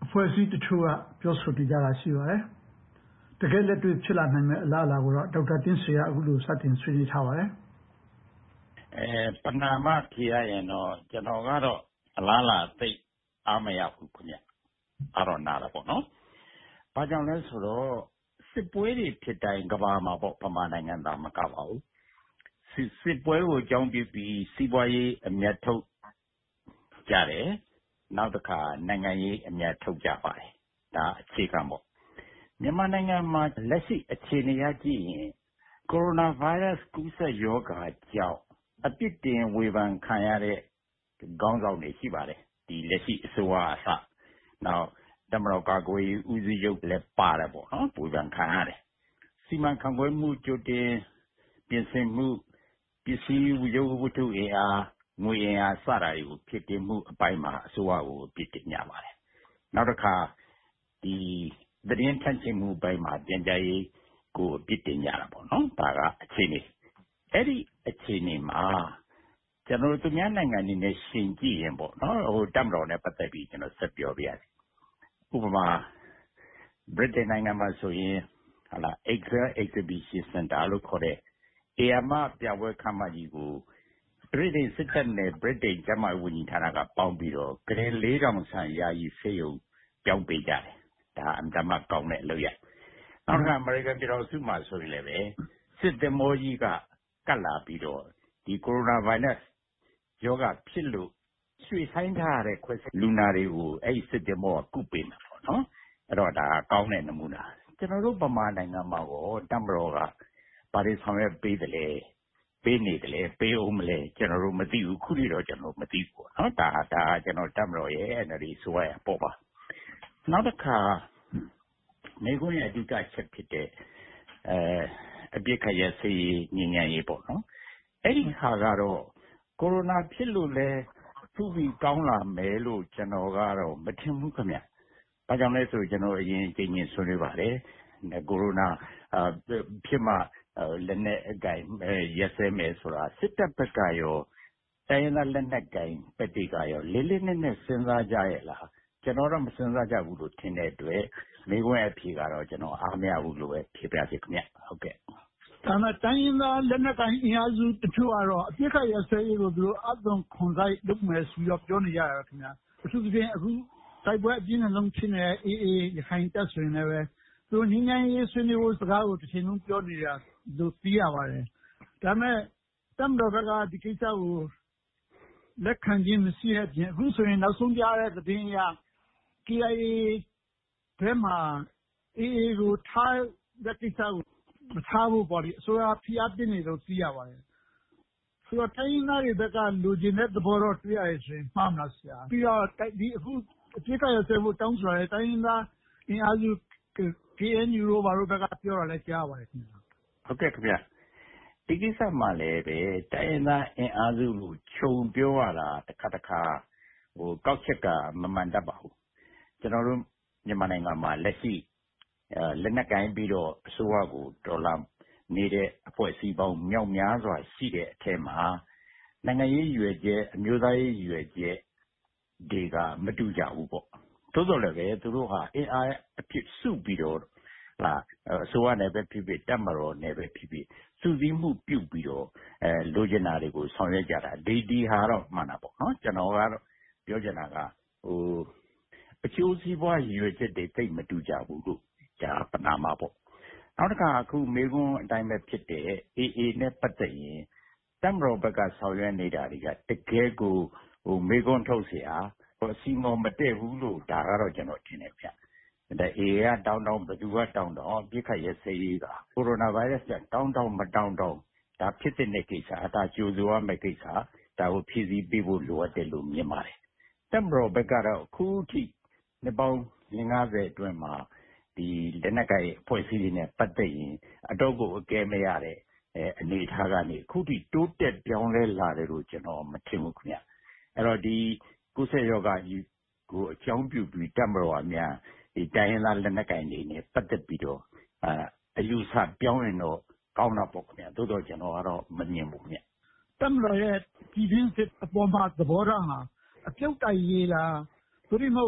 အဖွဲ့အစည်းတချို့ကပြောဆိုနေကြတာရှိပါတယ်။တကယ်လက်တွေ့ဖြစ်လာနိုင်မယ့်အလားအလာကိုတော့ဒေါက်တာတင့်ဆွေကအခုလိုစတင်ဆွေးနွေးထားပါတယ်ပဏာမဖြေရရင်တော့ကျွန်တော်ကတော့အလားလာသိအားမရဘူးခင်ဗျအားတော့နားတာပေါ့နော်။ဘာကြောင့်လဲဆိုတော့စစ်ပွဲတွေဖြစ်တိုင်းကဘာမှာပေါ့ဗမာနိုင်ငံသားမကပါဘူး။စစ်ပွဲကိုအကြောင်းပြုပြီးစီးပွားရေးအမြတ်ထုတ်ကြတယ်။နောက်တစ်ခါနိုင်ငံရေးအမြတ်ထုတ်ကြပါတယ်။ဒါအခြေခံပေါ့။မြန်မာနိုင်ငံမှာလက်ရှိအခြေအနေအကြည့်ရင်ကိုရိုနာဗိုင်းရပ်စ်ကူးစက်ရောဂါကြောင့်အပြစ်တင်ဝေဖန်ခံရတဲ့ခေါင်းဆောင်တွေရှိပါတယ်ဒီလက်ရှိအစိုးရအစနောက်တမတော်ကာကွယ်ရေးဦးစီးချုပ်လည်းပါတယ်ပေါ့နော်ဝေဖန်ခံရတယ်စီမံခန့်ခွဲမှုကြိုတင်ပြင်ဆင်မှုပစ္စည်းရုပ်ဝတ္ထုအင်အားငွေအင်အားစတာတွေကိုဖြစ်တင်မှုအပိုင်းမှာအစိုးရကိုပြစ်တင်ကြပါတယ်နောက်တစ်ခါဒီသတင်းထန့်ချင်မှုပိုင်းမှာပြန်ကြားရေးကိုပြစ်တင်ကြတာပေါ့နော်ဒါကအခြေအနေအဲ့ဒီအခြေအနေမှာကျွန်တော်တို့သူများနိုင်ငံတွေနဲ့ရှင်ကြည့်ရင်ပေါ့နော်ဟိုတမတော်နဲ့ပတ်သက်ပြီးကျွန်တော်ဆက်ပြောပြရစီဥပမာဗြိတိန်နိုင်ငံမှာဆိုရင်ဟာလာ Excel Exhibition Center လို့ခေါ်တဲ့အေယာမပြပွဲခမ်းမကြီးကိုဗြိတိန်စစ်တပ်နဲ့ဗြိတိန်ကျန်းမာရေးဝန်ကြီးဌာနကပေါင်းပြီးတော့ဂရေ4000ဆန်ယာယီဆေးရုံပြောင်းပေးကြတယ်ဒါအမှန်မှကောင်းတဲ့အလုပ်ရနောက်တစ်ခါအမေရိကန်ပြည်တော်စုမှာဆိုရင်လည်းပဲစစ်သင်္ဘောကြီးကကတ်လာပြီးတော့ဒီကိုရိုနာဗိုင်းရပ်စ်ယောဂဖြစ်လို့ရွှေ့ဆိုင်းထားတဲ့ခွဲလူနာတွေကိုအဲ့ဒီစစ်တင်မောကကုပေးမှာပေါ့နော်အဲ့တော့ဒါကောင်းတဲ့နမူနာကျွန်တော်တို့ဗမာနိုင်ငံမှာကိုတမတော်ကဘာတွေဆောင်ရွက်ပေးတယ်လဲပေးနေတယ်လဲပေးအောင်မလဲကျွန်တော်တို့မသိဘူးခုထိတော့ကျွန်တော်မသိဘူးနော်ဒါကျွန်တော်တမတော်ရဲ့ NLD ဆိုရပေါ့ပါနောက်တစ်ခါနေခွင့်ရဲ့အဓိကချက်ဖြစ်တဲ့အပြစ်ခရက်စေးညဉ့်ညံ့ရေးပေါ့နော်အဲ့ဒီဟာကတော့ကိုရိုနာဖြစ်လို့လဲသူ့ပြီးကောင်းလာမယ်လို့ကျွန်တော်ကတော့မထင်ဘူးခင်ဗျ။ဘာကြောင့်လဲဆိုကျွန်တော်အရင်အချိန်ဆွေးနွေးပါတယ်။ကိုရိုနာဖြစ်မှလက်နဲ့အကင်ရက်စဲမယ်ဆိုတာစစ်တပ်ဘက်ကရောတိုင်းရင်းသားလက်နက်ကိုင်ပတိကရောလေးလေးနက်နက်စဉ်းစားကြရဲ့လားကျွန်တော်တော့မစဉ်းစားကြဘူးလို့ထင်တဲ့အတွက်မိခွင့်အဖြေကတော့ကျွန်တော်အားမရဘူးလို့ပဲဖြေပြစီခင်ဗျဟုတ်ကဲ့ဒါမှတိုင်းရင်းသားလက်နက်ကိုင်အင်အားစုတချို့ကတော့အပြစ်ခတ်ရဆဲရေးကိုသူတို့အသွင်ခွန်ဆိုင်လုပ်မယ်ဆိုတော့ပြောနေကြရခင်ဗျာအထူးသဖြင့်အခုတိုက်ပွဲအပြင်းအထန်ဖြစ်နေတဲ့ AA ရခိုင်တပ်ဆိုရင်လည်းပဲသူတို့ငြိမ်းချမ်းရေးဆွေးနွေးဖို့စကားကိုတစ်ချိန်လုံးပြောနေတာလို့သိရပါတယ်ဒါပေမဲ့တမတော်ဘက်ကဒီကိစ္စကိုလက်ခံခြင်းမရှိတဲ့အပြင်အခုဆိုရင်နောက်ဆုံးကြားတဲ့သတင်းအရ KIA ဘက်မှာ AA ကိုထားတဲ့ကိစ္စကိုမထားဖို့ပေါ့လေအစိုးရဖိအားပေးနေလို့သိရပါတယ်ဆိုတော့တိုင်းရင်းသားတွေဘက်ကလိုချင်တဲ့သဘောတော့တွေ့ရတယ်ဆိုရင်မှားမလားဆရာပြီးတော့ဒီအခုအပြစ်ကရဆဲဖို့တောင်းဆိုရတဲ့တိုင်းရင်းသားအင်အားစု KNU တို့ဘာလို့ဘက်ကပြောရလဲကြားပါတယ်ခင်ဗျာဟုတ်ကဲ့ခင်ဗျာဒီကိစ္စမှာလည်းပဲတိုင်းရင်းသားအင်အားစုကိုခြုံပြောရတာတစ်ခါဟိုကောက်ချက်ကမမှန်တတ်ပါဘူးကျွန်တော်တို့မြန်မာနိုင်ငံမှာလက်ရှိလက်နက်ကိုင်းပြီးတော့အစိုးရကိုဒေါ်လာနေတဲ့အဖွဲ့အစည်းပေါင်းမြောက်များစွာရှိတဲ့အထက်မှာနိုင်ငံရေးရွယ်ချက်အမျိုးသားရေးရွယ်ချက်တွေကမတူကြဘူးပေါ့သို့တော်လည်းပဲသူတို့ဟာအင်အားအဖြစ်စုပြီးတော့အစိုးရနယ်ပဲဖြစ်ဖြစ်တပ်မတော်နယ်ပဲဖြစ်ဖြစ်စုစည်းမှုပြုပြီးတော့လိုချင်တာတွေကိုဆောင်ရွက်ကြတာဒီဟာတော့မှန်တာပေါ့နော်ကျွန်တော်ကတော့ပြောချင်တာကဟိုအကျိုးစီးပွားရွယ်ချက်တွေသိမတူကြဘူးလို့ဒါပနာမှာပေါ့နောက်တစ်ခါအခုမေကွန်းအတိုင်းပဲဖြစ်တဲ့ AA နဲ့ပတ်သက်ရင်တပ်မတော်ဘက်ကဆောင်ရွက်နေတာတွေကတကယ်ကိုဟိုမေကွန်းထုတ်เสียဟိုစီမောမတည့်ဘူးလို့ဒါကတော့ကျွန်တော်ထင်တယ်ဗျဒါ AA ကတောင်းဘယ်သူကတောင်းပြစ်ခတ်ရဲစေးရေးကကိုရိုနာဗိုင်းရပ်စ်ကတောင်းမတောင်းဒါဖြစ်တဲ့ကိစ္စဒါကြိုးစိုးရမယ့်ကိစ္စဒါကိုဖြည့်ဆည်းပေးဖို့လိုအပ်တယ်လို့မြင်ပါတယ်တပ်မတော်ဘက်ကတော့အခုထိနှစ်ပေါင်း50အတွင်းမှာဒီလက်နက်ကိုင်အဖွဲ့အစည်းတွေနဲ့ပတ်သက်ရင်အတော့ကိုအကဲမရတဲ့အနေအထားကနေအခုထိတိုးတက်ပြောင်းလဲလာတယ်လို့ကျွန်တော်မထင်ဘူးခင်ဗျအဲ့တော့ဒီကုသယောဂကြီးကိုအကြောင်းပြုပြီးတပ်မတော်အများဒီတိုင်းရင်းသားလက်နက်ကိုင်တွေနဲ့ပတ်သက်ပြီးတော့အယူဆပြောင်းရင်တော့ကောင်းတာပေါ့ခင်ဗျသို့တော့ကျွန်တော်ကတော့မမြင်ဘူးခင်ဗျတပ်မတော်ရဲ့ပြည်တွင်းစစ်အပေါ်မှာသဘောထားဟာအပြုတ်တိုက်ရေးလားသို့မဟုတ်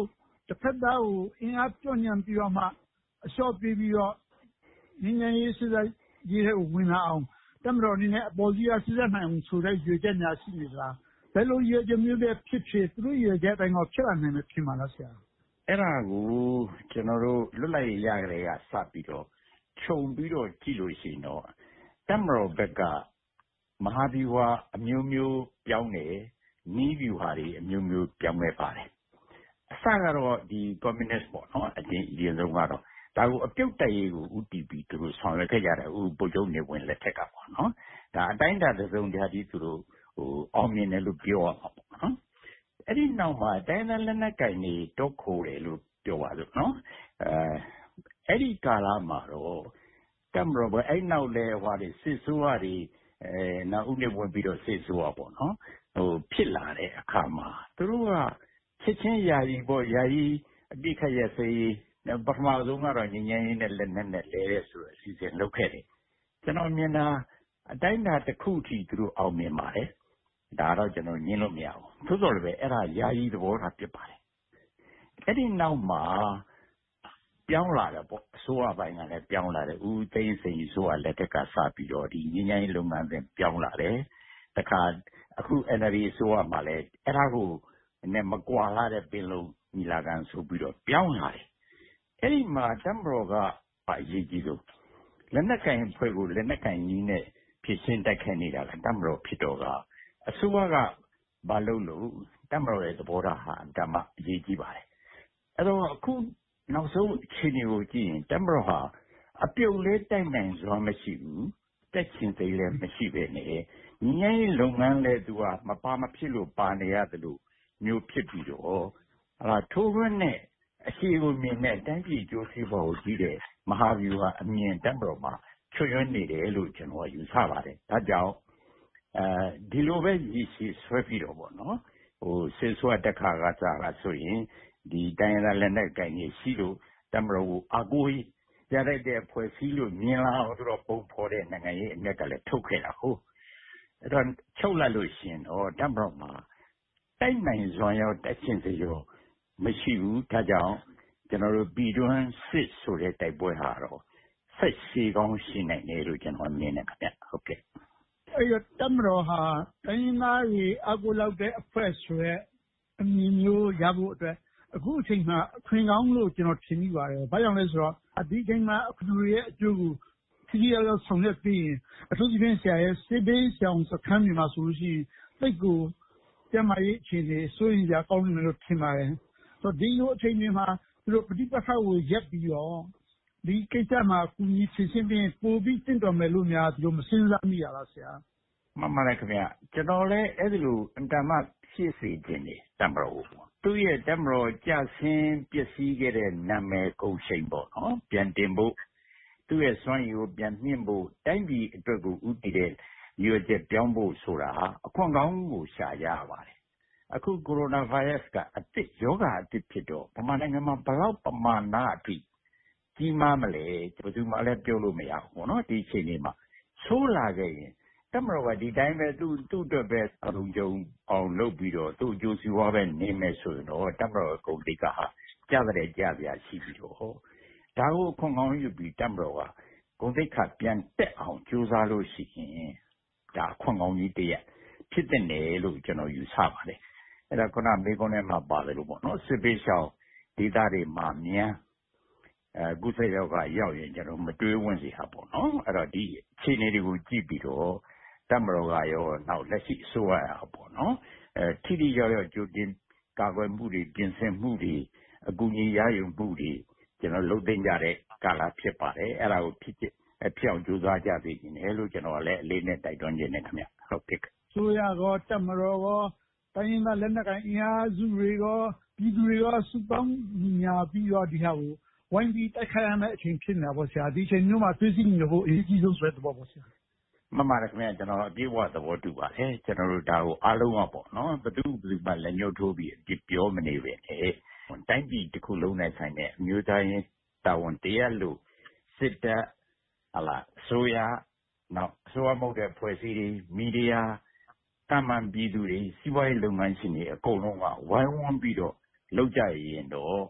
တစ်ဖက်သားကိုအင်အားပြော့ညံ့ပြီးတော့မှအလျှော့ပေးပြီးတော့ငြိမ်းချမ်းရေးစစ်တပ်ရေးထဲကိုဝင်လာအောင်တပ်မတော်အနေနဲ့အပေါ်စီးကစစ်တပ်နိုင်အောင်ဆိုတဲ့ရွေချက်များရှိနေသလားဘယ်လိုရွေချက်မျိုးပဲဖြစ်ဖြစ်သူတို့ရွေချက်အတိုင်းတော့ဖြစ်လာနိုင်မယ်ဖြစ်မှာလားဆရာအဲ့ဒါကိုကျွန်တော်တို့လွတ်လပ်ရေးရကြတဲ့ကစပြီးတော့ခြုံပြီးတော့ကြည့်လို့ရှိရင်တော့တပ်မတော်ဘက်ကမဟာဗျူဟာအမျိုးမျိုးပြောင်းတယ်နီးဗျူဟာတွေအမျိုးမျိုးပြောင်းလဲပါတယ်အစကတော့ဒီ communist ပေါ့နော်အရင်ဆုံးကတော့ဒါကိုအပြုတ်တိုက်ရေးကိုဥတီပြီးသူတို့ဆောင်ရွက်ခဲ့ကြတယ်ဗိုလ်ချုပ်နေဝင်လက်ထက်ကပေါ့နော်ဒါအတိုင်းအတာတစ်စုံတရာကြီးသူတို့အောင်မြင်တယ်လို့ပြောရမှာပေါ့နော်အဲ့ဒီနောက်မှာတိုင်းသားလက်နက်ကိုင်တွေတော့ခိုးတယ်လို့ပြောပါစို့နော်အဲ့ဒီကာလမှာတော့တပ်မတော်ပဲအဲ့နောက်လဲဟိုတွေစစ်ဆိုးရတွေနောက်ဥနေဝင်ပြီးတော့စစ်ဆိုးရပေါ့နော်ဖြစ်လာတဲ့အခါမှာသူတို့ကချက်ချင်းယာယီပေါ့ယာယီအပြစ်ခတ်ရစေးပထမဆုံးကတော့ငြိမ်းချမ်းရေးနဲ့လက်နက်နဲ့လဲတဲ့ဆိုအစီအစဉ်လုပ်ခဲ့တယ်ကျွန်တော်မြင်တာအတိုင်းအတာတစ်ခုထိသူတို့အောင်မြင်ပါတယ်ဒါတော့ကျွန်တော်ညင်းလို့မရဘူးသို့တော်လည်းပဲအဲ့ဒါယာယီသဘောထားဖြစ်ပါတယ်အဲ့ဒီနောက်မှာပြောင်းလာတယ်ပေါ့အစိုးရပိုင်းကလည်းပြောင်းလာတယ်ဦးသိန်းစိန်ဆိုလက်ထက်ကစပြီးတော့ဒီငြိမ်းချမ်းရေးလုပ်ငန်းစဉ်ပြောင်းလာတယ်တခါအခု NLD ဆိုမှလည်းအဲ့ဒါကိုနဲ့မကွာလာတဲ့ပင်လုံးညီလာခံဆိုပြီးတော့ပြောင်းလာတယ်အဲ့ဒီမှာတပ်မတော်ကအရေးကြီးဆုံးလက်နက်ကင်ဖွဲ့ကိုလက်နက်ကင်ကြီးနဲ့ဖြစ်ရှင်းတိုက်ခိုက်နေတာကတပ်မတော်ဖြစ်တော့ကအစိုးရကဘာလုပ်လို့တပ်မတော်ရဲ့သဘောထားဟာဓမ္မအရေးကြီးပါတယ်အဲ့တော့အခုနောက်ဆုံးအခြေအနေကိုကြည့်ရင်တပ်မတော်ဟာအပြုတ်လေးတိုက်နိုင်စွမ်းမရှိဘူးတက်ချင်သေးလည်းမရှိပဲနဲ့ညီငယ်ရေးလုပ်ငန်းလည်းသူကမပါမဖြစ်လို့ပါနေရတယ်လို့မျိုးဖြစ်ပြီးတော့ထိုးရင်းနဲ့အရှိကိုမြင်တဲ့တိုင်းပြည်ကျိုးစီးပွားကိုကြည့်တဲ့မဟာဗျူဟာအမြင်တပ်မတော်မှာချွတ်ယွင်းနေတယ်လို့ကျွန်တော်ယူဆပါတယ်ဒါကြောင့်ဒီလိုပဲရည်ရှိဆွဲပြီးတော့ပေါ့နော်စစ်ဆွဲတက်ခါကစားကဆိုရင်ဒီတိုင်းရင်းလက်နက်ကိုင်ကြီးရှိလို့တပ်မတော်ကိုအကူရတဲ့တဲ့ဖွဲ့စည်းလို့မြင်လာအောင်ဆိုတော့ပုံဖော်တဲ့နိုင်ငံရေးအမြက်ကလည်းထုတ်ခဲ့တာဟုတ်အဲ့တော့ချုပ်လိုက်လို့ရှင်တော့တပ်မတော်မှာတိုက်နိုင်စွမ်းရောတက်ချင်စေရောမရှိဘူးဒါကြောင့်ကျွန်တော်တို့ပြည်တွင်းစစ်ဆိုတဲ့တိုက်ပွဲဟာတော့ဆက်ရှိကောင်းရှိနိုင်တယ်လို့ကျွန်တော်မြင်တယ်ခင်ဗျဟုတ်ကဲ့အဲ့တော့တပ်မတော်ဟာတိုင်းရင်းသားတွေအကူလောက်တဲ့အဖွဲ့ဆိုရဲအမြင်မျိုးရဖို့အတွက်အခုအချိန်မှာအခွင့်ကောင်းလို့ကျွန်တော်ထင်မိပါတယ်။ဘာကြောင့်လဲဆိုတော့ဒီအချိန်မှာလူတွေရဲ့အကျိုးကိုထိထိရောက်ရောက်ဆောင်ရွက်ပြီးရင်အထူးသဖြင့်ဆရာရဲ့စစ်ဘေးဆောင်စခန်းတွေမှာဆိုလို့ရှိရင်တိတ်ကိုကျန်းမာရေးအခြေအနေစိုးရိမ်စရာကောင်းနေလို့ထင်ပါတယ်။ဆိုတော့ဒီလိုအချိန်တွေမှာသူတို့ပဋိပက္ခကိုရပ်ပြီးတော့ဒီကိစ္စမှာကူညီဖြေရှင်းပြီးပိုပြီးတင့်တော်မယ်လို့များသူတို့မစဉ်းစားမိရလားဆရာ။မှန်ပါတယ်ခင်ဗျ။ကျွန်တော်လည်းအဲ့ဒီလိုအင်တာမဖြစ်စေခြင်းနေတမတော်သူ့ရဲ့တမတော်ကြဆင်းပျက်စီးခဲ့တဲ့နာမည်ကုန်ရှိန်ပေါ့နော်ပြန်တင်ဖို့သူ့ရဲ့စွမ်းရည်ကိုပြန်မြင့်ဖို့တိုင်းပြည်အတွက်ကိုဥတည်တဲ့ရွေးချက်ပြောင်းဖို့ဆိုတာအခွင့်ကောင်းကိုရှာရပါတယ်အခုကိုရိုနာဗိုင်းရပ်စ်ကအသစ်ယောဂအသစ်ဖြစ်တော့ဗမာနိုင်ငံမှာဘလောက်ပမာဏအထိကြီးမားမလဲဘယ်သူမှလည်းပြောလို့မရဘူးပေါ့နော်ဒီအချိန်လေးမှာဆိုးလာခဲ့ရင်တမတော်ကဒီတိုင်းပဲသူ့အတွက်ပဲအလုံးကျုံအောင်လုပ်ပြီးတော့သူ့အကျိုးစီးပွားပဲနေမယ်ဆိုရင်တော့တမတော်ရဲ့ကုန်တိတ်ကဟာကြားတဲ့ကြားပြရှိပြီးတော့ဒါကိုခွန်ကောင်းယူပြီးတမတော်ကကုန်တိတ်ခပြန်တက်အောင်ကြိုးစားလို့ရှိရင်ဒါခွန်ကောင်းကြီးတည်းဖြစ်တဲ့နယ်လို့ကျွန်တော်ယူဆပါတယ်အဲ့ဒါခုနမေကွန်းထဲမှာပါတယ်လို့ပေါ့နော်စစ်ပေးရှောင်းဒေသတွေမှာမြန်ကုသရောဂါရောက်ရင်ကျွန်တော်မတွေးဝင်စီဟာပေါ့နော်အဲ့တော့ဒီအခြေအနေတွေကိုကြည့်ပြီးတော့တမတော်ကရောနောက်လက်ရှိအစိုးရရပေါ့နော်ထိတိရောက်ကြိုတင်ကာကွယ်မှုတွေပြင်ဆင်မှုတွေအကူအညီရယူမှုတွေကျွန်တော်လုပ်သိမ်းကြတဲ့ကာလဖြစ်ပါတယ်အဲ့ဒါကိုဖြစ်အောင်ကြိုးစားကြသိနေတယ်လို့ကျွန်တော်လည်းအလေးနဲ့တိုက်တွန်းခြင်းနဲ့ခင်ဗျဟုတ်ကဲ့ဆိုရကောတမတော်ကောတိုင်းရင်းသားလက်နက်ကိုင်အင်အားစုတွေကောပြည်သူတွေကောစုပေါင်းညာပြီးတော့ဒီဟာကိုဝိုင်းပြီးတိုက်ခိုက်ရမယ့်အချိန်ဖြစ်နေတာပေါ့ဆရာဒီအချိန်မျိုးမှာသွေးစည်းညီဖို့အရေးကြီးဆုံးဆိုတဲ့သဘောပေါ့ဆရာမှန်ပါတယ်ခင်ဗျကျွန်တော်အပြည့်အဝသဘောတူပါတယ်ကျွန်တော်တို့ဒါကိုအားလုံးကပေါ့နော်ဘယ်သူမှလက်ညှိုးထိုးပြီးအပြစ်ပြောမနေပဲနဲ့တိုင်းပြည်တစ်ခုလုံးနဲ့ဆိုင်တဲ့အမျိုးသားရေးတာဝန်တရားလို့စစ်တပ်ဆိုရနောက်ဆိုရမဟုတ်တဲ့ဖွဲ့စည်းတွေမီဒီယာတမန်ပြည်သူတွေစီးပွားရေးလုပ်ငန်းရှင်တွေအကုန်လုံးကဝိုင်းဝန်းပြီးတော့လုပ်ကြရင်တော့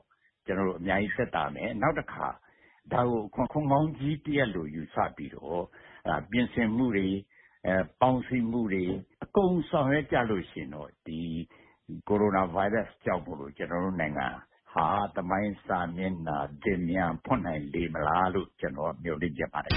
ကျွန်တော်တို့အများကြီးသက်သာမယ်နောက်တစ်ခါဒါကိုခွန်ကောင်းကြီးတရက်လို့ယူဆပြီးတော့ပြင်ဆင်မှုတွေပေါင်းစည်းမှုတွေအကုန်ဆောင်ရွက်ကြလို့ရှိရင်တော့ဒီကိုရိုနာဗိုင်းရပ်စ်ကြောင့်မို့လို့ကျွန်တော်တို့နိုင်ငံဟာသမိုင်းစာမျက်နှာတင်မြန်ဖွင့်နိုင်လေမလားလို့ကျွန်တော်မျှော်လင့်ကြပါတယ်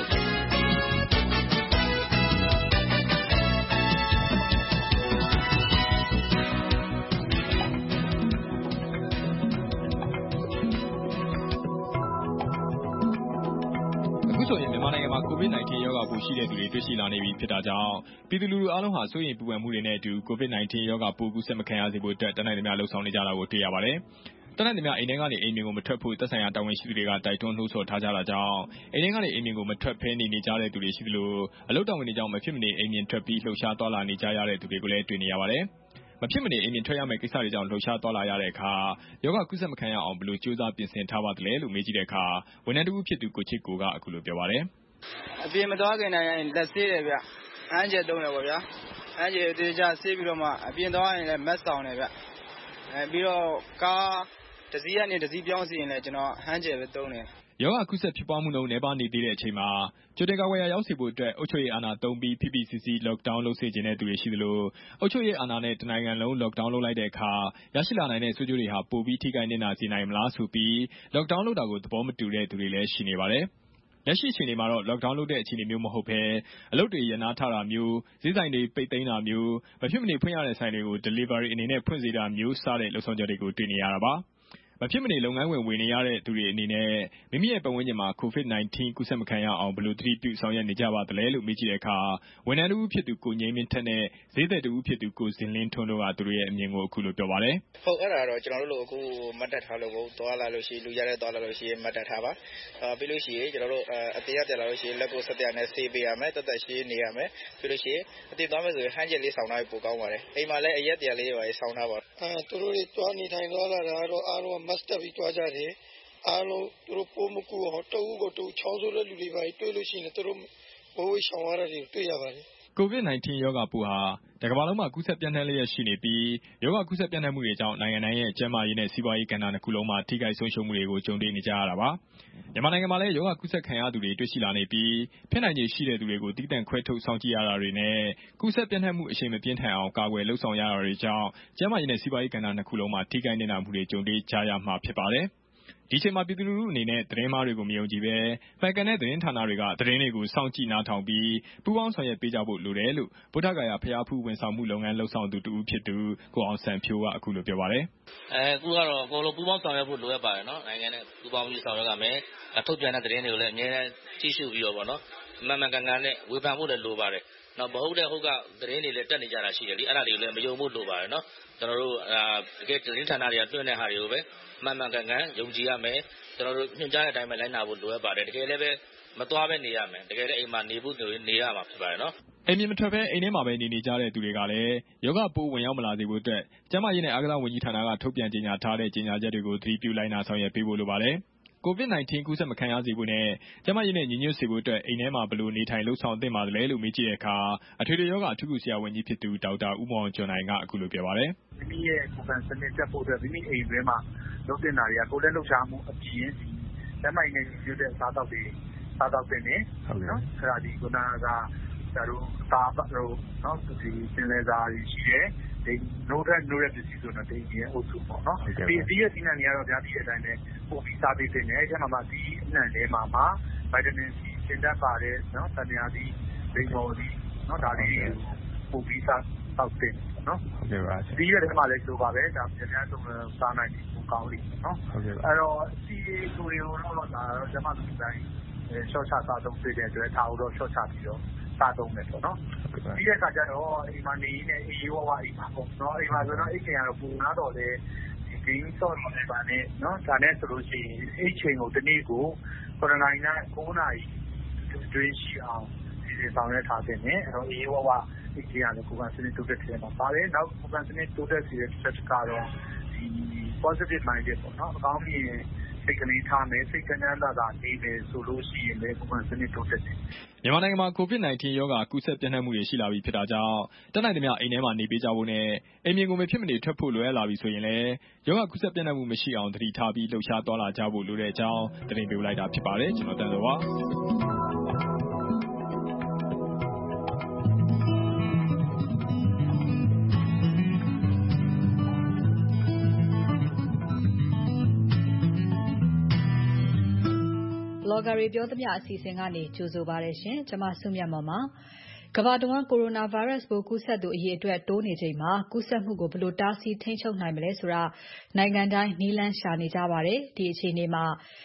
ဆိုရင်မြန်မာနိုင်ငံမှာ COVID-19 ရောဂါပိုးရှိတဲ့သူတွေတွေ့ရှိလာနေပြီဖြစ်တာကြောင့်ပြည်သူလူထုအားလုံးဟာစိုးရိမ်ပူပန်မှုတွေနဲ့အတူ COVID-19 ရောဂါပိုးကူးစက်မခံရစေဖို့အတွက်တတ်နိုင်သမျှလှုံ့ဆော်နေကြတာကိုတွေ့ရပါတယ်။တတ်နိုင်သမျှအိမ်ထဲကနေအိမ်ပြင်ကိုမထွက်ဖို့သက်ဆိုင်ရာတာဝန်ရှိသူတွေကတိုက်တွန်းနှိုးဆော်ထားကြတာကြောင့်အိမ်ထဲကနေအိမ်ပြင်ကိုမထွက်ဖဲနေကြတဲ့သူတွေရှိသလိုအလုပ်တာဝန်တွေကြောင့်မဖြစ်မနေအိမ်ပြင်ထွက်ပြီးလှုပ်ရှားသွားလာနေကြရတဲ့သူတွေကိုလည်းတွေ့နေရပါတယ်။မဖြစ်မနေအိမ်ပြင်ထွက်ရမယ့်ကိစ္စတွေကြောင့်လှုပ်ရှားသွားလာရတဲ့အခါယောဂကူးစက်မခံရအောင်ဘယ်လိုကြိုးစားပြင်ဆင်ထားပါသလဲလို့မေးကြည့်တဲ့အခါဝန်ထမ်းတဦးဖြစ်သူကိုချစ်ကိုကအခုလိုပြောပါတယ်။အပြင်မသွားခင်တိုင်းလက်ဆေးတယ်ဗျ။အန်ဂျယ်သုံးတယ်ပေါ့ဗျာ။အန်ဂျယ်တေချာဆေးပြီးတော့မှအပြင်သွားရင်လည်းမက်ဆောင်တယ်ဗျ။ပြီးတော့ကားတစ်စီးကနေတစ်စီးပြောင်းစီရင်လည်းကျွန်တော်အန်ဂျယ်ပဲသုံးတယ်။ယောဂကူးစက်ဖြစ်ပွားမှုနှုန်းနည်းပါးနေသေးတဲ့အချိန်မှာကြိုတင်ကာကွယ်ရာရောက်စေဖို့အတွက်အုပ်ချုပ်ရေးအာဏာသုံးပြီး PPCC lockdown လုပ်စေချင်တဲ့သူတွေရှိသလိုအုပ်ချုပ်ရေးအာဏာနဲ့တနိုင်ငံလုံး lockdown လုပ်လိုက်တဲ့အခါရရှိလာနိုင်တဲ့ဆိုးကျိုးတွေဟာပိုပြီးထိခိုက်နစ်နာစေနိုင်မလားဆိုပြီး lockdown လုပ်တာကိုသဘောမတူတဲ့သူတွေလည်းရှိနေပါတယ်။လက်ရှိအချိန်တွေမှာတော့ lockdown လုပ်တဲ့အခြေအနေမျိုးမဟုတ်ဘဲအလုပ်တွေရပ်နားထားတာမျိုးဈေးဆိုင်တွေပိတ်သိမ်းတာမျိုးမဖြစ်မနေဖွင့်ရတဲ့ဆိုင်တွေကို delivery အနေနဲ့ဖွင့်စေတာမျိုးစတဲ့လှုံ့ဆော်ချက်တွေကိုတွေ့နေရတာပါ။မဖြစ်မနေလုပ်ငန်းဝင်နေရတဲ့သူတွေအနေနဲ့မိမိရဲ့ပတ်ဝန်းကျင်မှာ COVID-19 ကူးစက်မခံရအောင်ဘယ်လိုသတိပြုဆောင်ရွက်နေကြပါသလဲလို့မေးကြည့်တဲ့အခါဝန်ထမ်းတဦးဖြစ်သူကိုငိမ့်မင်းထက်နဲ့ဈေးသည်တဦးဖြစ်သူကိုဇင်လင်းထွန်းတို့ကသူတို့ရဲ့အမြင်ကိုအခုလိုပြောပါတယ်။ဟုတ်အဲ့ဒါတော့ကျွန်တော်တို့အခုမှတ်တတ်ထားလို့သွားလာလို့ရှိရင်လူရတဲ့သွားလာလို့ရှိရင်မှတ်တတ်ထားပါ။ပြီးလို့ရှိရင်ကျွန်တော်တို့အသေးရပြလာလို့ရှိရင်လက်ကိုဆက်ပြနဲ့ဆေးပေးရမယ်တက်တက်ရှင်းနေရမယ်ပြီးလို့ရှိရင်အသေးသွားမယ်ဆိုရင်ဟန်ဂျက်လေးဆောင်းထားပိုကောင်းပါတယ်။အိမ်မှာလည်းအရက်တရားလေးတွေဆောင်းထားပါသူတို့တွေသွားနေထိုင်သွားလာတာတော့အားလုံး must တက်ပြီးသွားကြတယ်အားလုံးသူတို့ပိုးမကူအောင်တအုပ်ကိုတူချောင်းဆိုးတဲ့လူတွေပါတွေ့လို့ရှိရင်သူတို့ဘိုးဝေးရှောင်ရတာတွေတွေ့ရပါတယ် COVID-19 ရောဂါပိုးဟာတကမ္ဘာလုံးမှာကူးစက်ပြန့်နှံ့လျက်ရှိနေပြီးရောဂါကူးစက်ပြန့်နှံ့မှုတွေကြောင့်နိုင်ငံတိုင်းရဲ့ကျန်းမာရေးနဲ့စီးပွားရေးကဏ္ဍနှစ်ခုလုံးမှာထိခိုက်ဆုံးရှုံးမှုတွေကိုကြုံတွေ့နေကြရတာပါ။မြန်မာနိုင်ငံမှာလည်းရောဂါကူးစက်ခံရသူတွေတွေ့ရှိလာနေပြီးဖြစ်နိုင်ခြေရှိတဲ့သူတွေကိုတည်တံ့ခွဲထုတ်စောင့်ကြည့်ရတာတွေနဲ့ကူးစက်ပြန့်နှံ့မှုအရှိန်မပြင်းထန်အောင်ကာကွယ်လှုံ့ဆော်ရတာတွေကြောင့်ကျန်းမာရေးနဲ့စီးပွားရေးကဏ္ဍနှစ်ခုလုံးမှာထိခိုက်နစ်နာမှုတွေကြုံတွေ့ကြရမှာဖြစ်ပါတယ်။ဒီအချိန်မှာပြည်သူလူထုအနေနဲ့သတင်းမှားတွေကိုမယုံကြည်ဘဲမှန်ကန်တဲ့သတင်းဌာနတွေကသတင်းတွေကိုစောင့်ကြည့်နားထောင်ပြီးပူးပေါင်းဆောင်ရွက်ပေးကြဖို့လိုတယ်လို့ဗုဒ္ဓဂယာဖျားဖူးဝန်ဆောင်မှုလုပ်ငန်းလှုပ်ဆောင်သူတူဖြစ်သူကိုအောင်ဆန်းဖြိုးကအခုလိုပြောပါတယ်အခုကတော့အကုန်လုံးပူးပေါင်းဆောင်ရွက်ဖို့လိုအပ်ပါတယ်နော်နိုင်ငံနဲ့ပူးပေါင်းပြီးဆောင်ရွက်ရမယ်ထုတ်ပြန်တဲ့သတင်းတွေကိုလည်းအများကြီးကြည့်ရှုပြီးတော့ပေါ့နော်မှန်မှန်ကန်ကန်နဲ့ဝေဖန်ဖို့လည်းလိုပါတယ်နော်မဟုတ်တဲ့ဟုတ်ကသတင်းတွေလည်းတက်နေကြတာရှိတယ်လေအဲ့ဒါတွေကိုလည်းမယုံဖို့လိုပါတယ်နော်ကျွန်တော်တို့တကယ်သတင်းဌာနတွေကတွန်းတဲ့ဟာတွေကိုပဲမှန်မှန်ကန်ကန်ယုံကြည်ရမယ်ကျွန်တော်တို့ညွှန်ကြားတဲ့အတိုင်းပဲလိုက်နာဖို့လိုအပ်ပါတယ်တကယ်လည်းပဲမသွားပဲနေရမယ်တကယ်လည်းအိမ်မှာနေဖို့နေရမှာဖြစ်ပါတယ်နော်အိမ်မြင်မထွက်ဘဲအိမ်ထဲမှာပဲနေကြတဲ့သူတွေကလည်းယောဂပိုးဝင်ရောက်မလာစေဖို့အတွက်ကျန်းမာရေးနဲ့အားကစားဝန်ကြီးဌာနကထုတ်ပြန်ကြေညာထားတဲ့ကြေညာချက်တွေကိုသတိပြုလိုက်နာဆောင်ရွက်ပေးဖို့လိုပါတယ်COVID-19 ကူးစက်မခံရစေဖို့နဲ့ကျန်းမာရေးနဲ့ညီညွတ်စေဖို့အတွက်အိမ်ထဲမှာဘယ်လိုနေထိုင်လှုပ်ဆောင်သင့်ပါသလဲလို့မေးကြည့်တဲ့အခါအထွေထွေယောဂအထူးကုဆရာဝန်ကြီးဖြစ်သူဒေါက်တာဦးမောင်ကျော်နိုင်ကအခုလိုပြောပါတယ်မိမိရဲ့ကိုယ်ခံစနစ်တက်ဖို့အတွက်မိမိအိမ်တွင်းမှာလုပ်တင်တာတွေကကိုယ်လက်လှုပ်ရှားမှုအပြင်ကျန်းမာရေးနဲ့ညီညွတ်တဲ့စားသောက်တွေစားသောက်တင်နေနော်အဲ့ဒါဒီခုနကဒါတို့စားတို့နော်ဒီစင်လဲစားရှိတယ်ဒီနိုးတဲ့ပစ္စည်းဆိုတော့ဒီရဲ့အုပ်စုပေါ့နော်ဒီရဲ့စီးနှံတွေကတော့ဗျာဒီရဲ့အတိုင်းပဲပို့ပြီးစားပေးတင်တယ်အဲ့မှာဒီအနှံထဲမှာဗိုက်တာမင်စီစင်တက်ပါတယ်နော်တန်ရာဒီဘိန်းမော်ဒီနော်ဒါလေးပို့ပြီးစားတောက်တင်နော်ဟုတ်ကဲ့ပါဒီရဲ့ထဲမှာလည်းလိုပါပဲဒါပြန်ပြန်ဆုံးစားနိုင်ပြီပိုကောင်းလိမ့်နော်ဟုတ်ကဲ့ပါအဲ့တော့စီကိုရီကိုတော့ဒါတော့ကျမတို့တိုင်းရှော့ချစားသုံးပေးတဲ့အတွက်ဒါတော့ရှော့ချပြီးတော့စားသုံးမယ်ပေါ့နော်ပြီးတဲ့အခါကျတော့အိမ်မှာနေနေအေးဝဝအိမ်မှာပေါ့နော်အိမ်မှာဆိုတော့အိမ်ကတော့ပူနာတော့လေဒီဆော့နေပါနဲ့နော်ဒါနဲ့ဆိုလို့ရှိရင်အိမ်ချိန်ကိုဒီနေ့ကို9နာရီနဲ့9နာရီတွင်းရှိအောင်ဒီဆောင်ရွက်ထားတဲ့နဲ့အဲ့တော့အေးဝဝအိမ်ကြီးရတယ်ကိုယ်ကစနစ်တိုးတက်တယ်မှာပါတယ်နောက်ကိုယ်ကစနစ်တိုးတက်စီတဲ့တစ်ချက်ကတော့ဒီ positive minded ပေါ့နော်အကောင်းမြင်စိတ်ကလေးထားမယ်စိတ်ချမ်းသာသာနေမယ်ဆိုလို့ရှိရင်လည်းဘဝစနစ်တိုးတက်တယ်မြန်မာနိုင်ငံမှာ COVID-19 ရောဂါကူးစက်ပြန့်နှံ့မှုတွေရှိလာပြီဖြစ်တာကြောင့်တတ်နိုင်သမျှအိမ်ထဲမှာနေပေးကြဖို့နဲ့အိမ်ပြင်ကိုမဖြစ်မနေထွက်ဖို့လွယ်လာပြီဆိုရင်လည်းရောဂါကူးစက်ပြန့်နှံ့မှုမရှိအောင်သတိထားပြီးလှုပ်ရှားသွားလာကြဖို့လိုတဲ့အကြောင်းသတင်းပေးလိုက်တာဖြစ်ပါတယ်ကျွန်တော်တန်စောပါ Blogger တွေပြောသမျှအစီအစဉ်ကနေကြိုဆိုပါရရှင်။ကျွန်မစုမြတ်မောင်ပါ။ကမ္ဘာတဝန်းကိုရိုနာဗိုင်းရပ်စ်ပိုးကူးစက်သူအရေအတွက်တိုးနေချိန်မှာကူးစက်မှုကိုဘယ်လိုတားဆီးထိန်းချုပ်နိုင်မလဲဆိုတာနိုင်ငံတိုင်းနည်းလမ်းရှာနေကြပါတယ်။ဒီအခြေအနေမှာ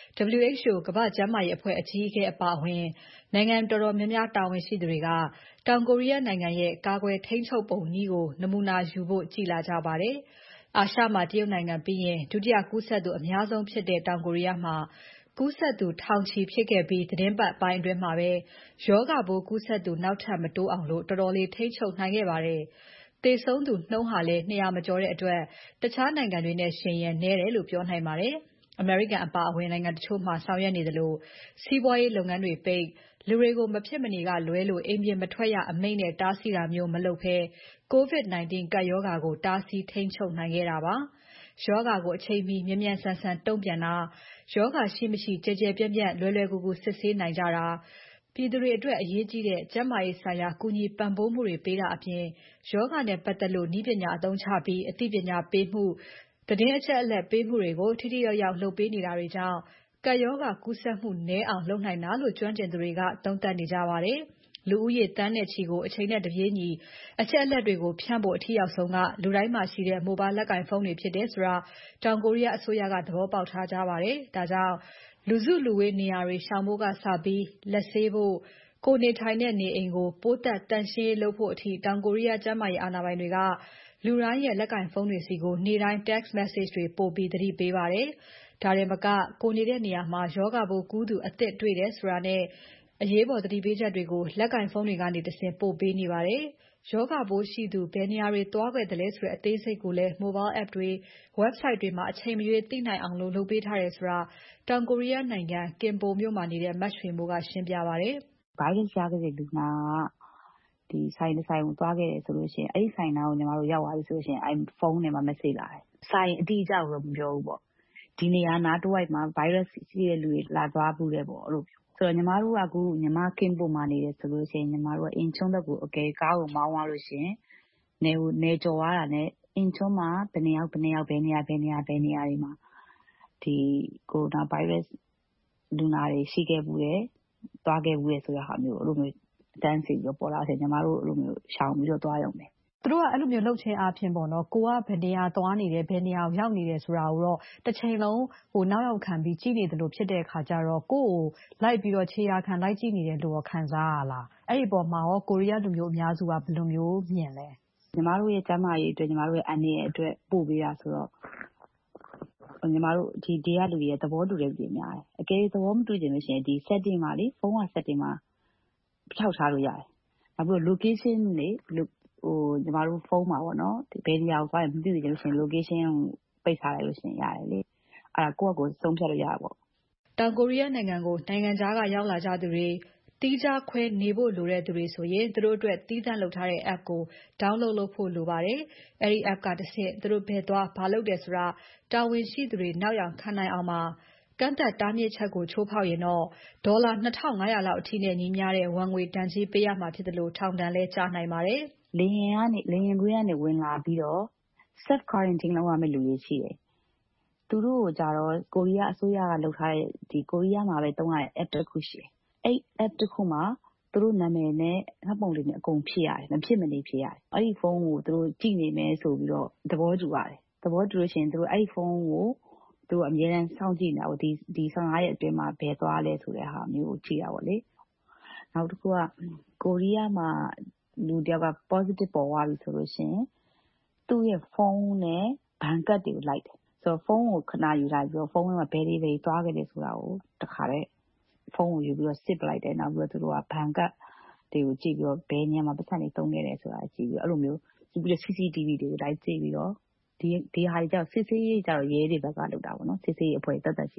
WHO ကမ္ဘာ့ကျန်းမာရေးအဖွဲ့အကြီးအကဲအပါအဝင်နိုင်ငံတော်တော်များများတာဝန်ရှိသူတွေကတောင်ကိုရီးယားနိုင်ငံရဲ့ကာကွယ်ထိန်းချုပ်ပုံနည်းကိုနမူနာယူဖို့ကြည်လာကြပါတယ်။အာရှမှာတရုတ်နိုင်ငံပြီးရင်ဒုတိယကူးစက်သူအများဆုံးဖြစ်တဲ့တောင်ကိုရီးယားမှာကူးစက်သူထောင်ချီဖြစ်ခဲ့ပြီးသတင်းပတ်ပိုင်းအတွင်းမှာပဲရောဂါပိုးကူးစက်သူနောက်ထပ်မတိုးအောင်တော်တော်လေးထိန်းချုပ်နိုင်ခဲ့ပါတယ်။သေဆုံးသူနှုန်းဟာလည်း200မကျော်တဲ့အတွက်တခြားနိုင်ငံတွေနဲ့ယှဉ်ရင်နည်းတယ်လို့ပြောနိုင်ပါတယ်။ အမေရိကန်အပါအဝင်နိုင်ငံတချို့မှာဆောင်ရွက်နေသလိုစီးပွားရေးလုပ်ငန်းတွေပိတ်လူတွေကိုမဖြစ်မနေကလွဲလို့အိမ်ပြင်မထွက်ရအမိန့်နဲ့တားဆီးတာမျိုးမလုပ်ဘဲ COVID-19 ကပ်ရောဂါကိုတားဆီးထိန်းချုပ်နိုင်ခဲ့တာပါ။ရောဂါကိုအချိန်မီမြန်မြန်ဆန်ဆန်တုံ့ပြန်တာရောဂါရှိမရှိကျယ်ကျယ်ပြန့်ပြန့်လွယ်လွယ်ကူကူစစ်ဆေးနိုင်ကြတာပြည်သူတွေအတွက်အရေးကြီးတဲ့ကျန်းမာရေးဆိုင်ရာကူညီပံ့ပိုးမှုတွေပေးတာအပြင်ရောဂါနဲ့ပတ်သက်လို့နည်းပညာအသုံးချပြီးအသိပညာပေးမှုသတင်းအချက်အလက်ပေးမှုတွေကိုထိထိရောက်ရောက်လုပ်ပေးနေတာတွေကြောင့်ကပ်ရောဂါကူးစက်မှုနည်းအောင်လုပ်နိုင်တာလို့ကျွမ်းကျင်သူတွေကသုံးသပ်နေကြပါတယ်။လူဦးရေသန်းနဲ့ချီကိုအချိန်နဲ့တပြေးညီအချက်အလက်တွေကိုဖြန့်ဖို့အထိရောက်ဆုံးကလူတိုင်းမှာရှိတဲ့ mobile လက်ကိုင်ဖုန်းတွေဖြစ်တယ်ဆိုတာတောင်ကိုရီးယားအစိုးရကသဘောပေါက်ထားကြပါတယ်။ဒါကြောင့်လူစုလူဝေးနေရာတွေရှောင်ဖို့ကစပြီးလက်ဆေးဖို့ကိုယ်နေထိုင်တဲ့နေအိမ်ကိုပိုးသတ်တန့်ရှင်းရေးလုပ်ဖို့အထိတောင်ကိုရီးယားကျန်းမာရေးအာဏာပိုင်တွေကလူတိုင်းရဲ့လက်ကိုင်ဖုန်းတွေဆီကိုနေ့တိုင်း text message တွေပို့ပြီးသတိပေးပါတယ်။ဒါတင်မကကိုယ်နေတဲ့နေရာမှာရောဂါပိုးကူးသူအသစ်တွေ့တယ်ဆိုတာနဲ့အရေးပေါ်သတိပေးချက်တွေကိုလက်ကိုင်ဖုန်းတွေကနေတဆင့်ပို့ပေးနေပါတယ်။ရောဂါပိုးရှိသူဘယ်နေရာတွေသွားခဲ့သလဲဆိုတဲ့အသေးစိတ်ကိုလည်း mobile app တွေ website တွေမှာအချိန်မရွေးသိနိုင်အောင်လုပ်ပေးထားတယ်ဆိုတာတောင်ကိုရီးယားနိုင်ငံ Gimpo မြို့မှာနေတဲ့မရွှေမိုးကရှင်းပြပါတယ်။ virus ရခဲ့တဲ့လူနာကဒီဆိုင်တစ်ဆိုင်ကိုသွားခဲ့တယ်ဆိုလို့ရှိရင်အဲ့ဒီဆိုင်နာကိုညီမတို့ရောက်သွားပြီဆိုလို့ရှိရင်အဲ့ဖုန်းထဲမှာ message လာတယ်။ဆိုင်အတိအကျတော့မပြောဘူးပေါ့။ဒီနေရာနားတစ်ဝိုက်မှာ virus ရှိတဲ့လူတွေလာသွားဘူးလေပေါ့အဲ့လိုဆိုတော့ညီမတို့ကအခုညီမ Gimpo မှာနေတယ်ဆိုလို့ရှိရင်ညီမတို့ကအင်ချွန်းဘက်ကိုအကယ်ကားကိုမောင်းသွားလို့ရှိရင်နယ်ကျော်သွားတာနဲ့အင်ချွန်းမှာဘယ်နေရာဘယ်နေရာတွေမှာဒီကိုရိုနာဗိုင်းရပ်စ်လူနာတွေရှိခဲ့ဘူးတယ်သွားခဲ့ဘူးတယ်ဆိုတဲ့ဟာမျိုးအဲ့လိုမျိုးတန်းစီပြီးပေါ်လာတယ်ညီမတို့အဲ့လိုမျိုးရှောင်ပြီးတော့သွားရုံပဲသူတို့ကအဲ့လိုမျိုးလှုပ်ခြင်းအပြင်ပေါ့နော်ကိုကဘယ်နေရာသွားနေတယ်ဘယ်နေရာရောက်နေတယ်ဆိုတာကိုတော့တစ်ချိန်လုံးနောက်ရောက်ခံပြီးကြည့်နေတယ်လို့ဖြစ်တဲ့အခါကျတော့ကိုယ့်ကိုလိုက်ပြီးတော့ခြေရာခံလိုက်ကြည့်နေတယ်လို့ခံစားရလားအဲ့ဒီပေါ်မှာရောကိုရီးယားလူမျိုးအများစုကဘယ်လိုမျိုးမြင်လဲညီမတို့ရဲ့ကျန်းမာရေးအတွက်ညီမတို့ရဲ့အန်ဒီရဲ့အတွက်ပို့ပေးတာဆိုတော့ညီမတို့ဒီကလူတွေရဲ့သဘောတူတဲ့လူတွေများတယ်အကယ်သဘောမတူကြလို့ရှိရင်ဒီ setting မှာလေဖုန်းက setting မှာဖြောက်ထားလို့ရတယ်နောက်ပြီး location လေညီမတို့ဖုန်းမှာပေါ့နော်ဒီဘယ်နေရာကိုသွားရင်မသိသေးလို့ရှိရင် location ကိုပိတ်ထားလိုက်လို့ရှိရင်ရတယ်လေအဲ့ဒါကိုယ့်အကိုဆုံးဖြတ်လို့ရတာပေါ့တောင်ကိုရီးယားနိုင်ငံကိုနိုင်ငံခြားကရောက်လာကြသူတွေတီးခြားခွဲနေဖို့လိုတဲ့သူတွေဆိုရင်သူတို့အတွက်တီးသန့်လုပ်ထားတဲ့ app ကို download လုပ်ဖို့လိုပါတယ်။အဲဒီ app ကတစ်ဆင့်သူတို့ဘယ်သွားဘာလုပ်တယ်ဆိုတာတာဝန်ရှိသူတွေနောက်ယောင်ခံနိုင်အောင်ကန့်သတ်တားမြစ်ချက်ကိုချိုးဖောက်ရင်တော့ဒေါ်လာ 2500 လောက်အထိနဲ့ညီမျှတဲ့ဝင်ငွေဒဏ်ကြေးပေးရမှာဖြစ်တယ်လို့ထောင်ဒဏ်လည်းကျနိုင်ပါတယ်။လေယာဉ်ကွင်းကနေဝင်လာပြီးတော့ self quarantine လုပ်ရမယ့်လူတွေရှိတယ်။သူတို့ကိုကြတော့ကိုရီးယားအစိုးရကလုပ်ထားတဲ့ဒီကိုရီးယားမှာပဲသုံးရတဲ့ app တစ်ခုရှိတယ်။အဲ့ app တစ်ခုမှာသူတို့နာမည်နဲ့မှတ်ပုံတင်နဲ့အကုန်ဖြည့်ရတယ်မဖြစ်မနေဖြည့်ရတယ်။အဲ့ဒီဖုန်းကိုသူတို့ကြည့်နေမယ်ဆိုပြီးတော့သဘောတူရတယ်။သဘောတူလို့ရှိရင်သူတို့အဲ့ဒီဖုန်းကိုသူတို့အမြဲတမ်းစောင့်ကြည့်နေတာပေါ့ဒီ15ရက်အတွင်းမှာဘယ်သွားလဲဆိုတဲ့ဟာမျိုးကိုကြည့်တာပေါ့လေ။နောက်တစ်ခုကကိုရီးယားမှာလူတယောက်က positive ပေါ်သွားပြီဆိုလို့ရှိရင်သူ့ရဲ့ဖုန်းနဲ့ဘဏ်ကတ်တွေကိုလိုက်တယ်။ဆိုတော့ဖုန်းကိုခဏယူလိုက်ပြီးတော့ဖုန်းထဲမှာဘယ်တွေသွားခဲ့လဲဆိုတာကိုတခါတည်းဖုန်းကိုယူပြီးတော့စစ်ပလိုက်တယ်နောက်ပြီးတော့သူတို့ကဘဏ်ကတ်တွေကိုကြည့်ပြီးတော့ဘယ်နေရာမှာပတ်စံတွေသုံးခဲ့တယ်ဆိုတာကြည့်ပြီးအဲ့လိုမျိုးကြည့်ပြီးတော့ CCTV တွေကိုလိုက်ကြည့်ပြီးတော့ဒီဟာတွေကြောင့်စစ်ဆေးရေးကြောင့်ရဲတွေဘက်ကလုပ်တာပေါ့နော်စစ်ဆေးရေးအဖွဲ့သက်သက်ရှိ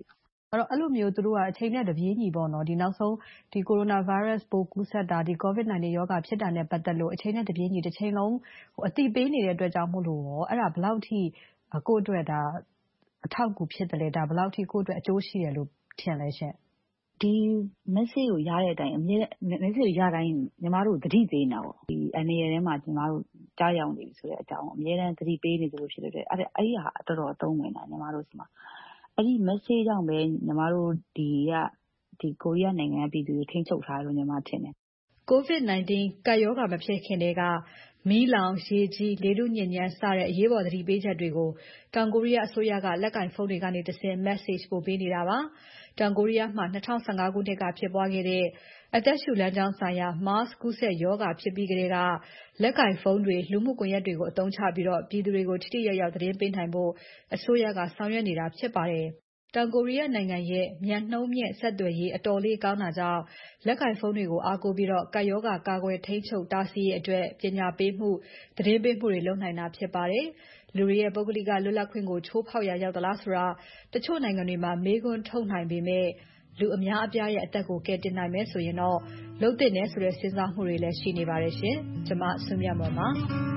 အဲ့လိုမျိုးသူတို့ကအချိန်နဲ့တပြေးညီပေါ့နော်ဒီနောက်ဆုံးဒီ coronavirus ပိုးကူးစက်တာဒီ COVID-19 ရောဂါဖြစ်တာနဲ့ပတ်သက်လို့အချိန်နဲ့တပြေးညီတစ်ချိန်လုံးအသိပေးနေတဲ့အတွက်ကြောင့်မို့လို့ရောအဲ့ဒါဘယ်လောက်ထိကိုယ့်အတွက်ဒါအထောက်အကူဖြစ်တယ်လဲဒါဘယ်လောက်ထိကိုယ့်အတွက်အကျိုးရှိတယ်လို့ထင်လဲရှင့်ဒီ message ကိုရတဲ့အတိုင်းmessage ရတိုင်းညီမတို့သတိပေးနေတာပေါ့ဒီအနေနဲ့ထဲမှာညီမတို့ကြားရောက်နေပြီဆိုတဲ့အကြောင်းအများတန်းသတိပေးနေသလိုဖြစ်တဲ့အဲ့ဒီဟာတော်တော်အသုံးဝင်တာညီမတို့ဒီမှာအဲ့ဒီ message ကြောင့်ပဲညီမတို့ဒီကိုရီးယားနိုင်ငံပြည်သူတွေထိန်းချုပ်ထားတယ်လို့ညီမထင်တယ် COVID-19 ကပ်ရောဂါမဖြစ်ခင်တည်းကမီးလောင်ရေကြီးလေထုညစ်ညမ်းစတဲ့အရေးပေါ်သတိပေးချက်တွေကိုတောင်ကိုရီးယားအစိုးရကလက်ကင်ဖုန်းတွေကနေတဆင့် message ပို့ပေးနေတာပါ။တောင်ကိုရီးယားမှာ2015ခုနှစ်ကဖြစ်ပွားခဲ့တဲ့အသက်ရှူလမ်းကြောင်းဆိုင်ရာ MERS ကူးစက်ရောဂါဖြစ်ပြီးကတည်းကလက်ကင်ဖုန်းတွေလူမှုကွန်ရက်တွေကိုအသုံးချပြီးပြည်သူတွေကိုထိထိရောက်ရောက်သတင်းပေးနိုင်ဖို့အစိုးရကဆောင်ရွက်နေတာဖြစ်ပါတယ်။တောင်ကိုရီးယားနိုင်ငံရဲ့မြန်နှုန်းမြင့်ဆက်သွယ်ရေးအတော်လေးကောင်းတာကြောင့်လက်ကင်ဖုန်းတွေကိုအားကိုးပြီးကပ်ရောဂါကာကွယ်ထိန်းချုပ်တားဆီးရေးအတွက်ပညာပေးမှုသတင်းပေးမှုတွေလုပ်နိုင်တာဖြစ်ပါတယ်။လူတွေရဲ့ပုဂ္ဂလိကလွတ်လပ်ခွင့်ကိုချိုးဖောက်ရာရောက်သလားဆိုတာတချို့နိုင်ငံတွေမှာမေးခွန်းထုတ်နိုင်ပေမဲ့လူအများအပြားရဲ့အသက်ကိုကယ်တင်နိုင်မယ်ဆိုရင်တော့လုပ်သင့်တယ်ဆိုတဲ့စဉ်းစားမှုတွေလည်းရှိနေပါတယ်ရှင်။ကျွန်မစုမြတ်မော်ပါ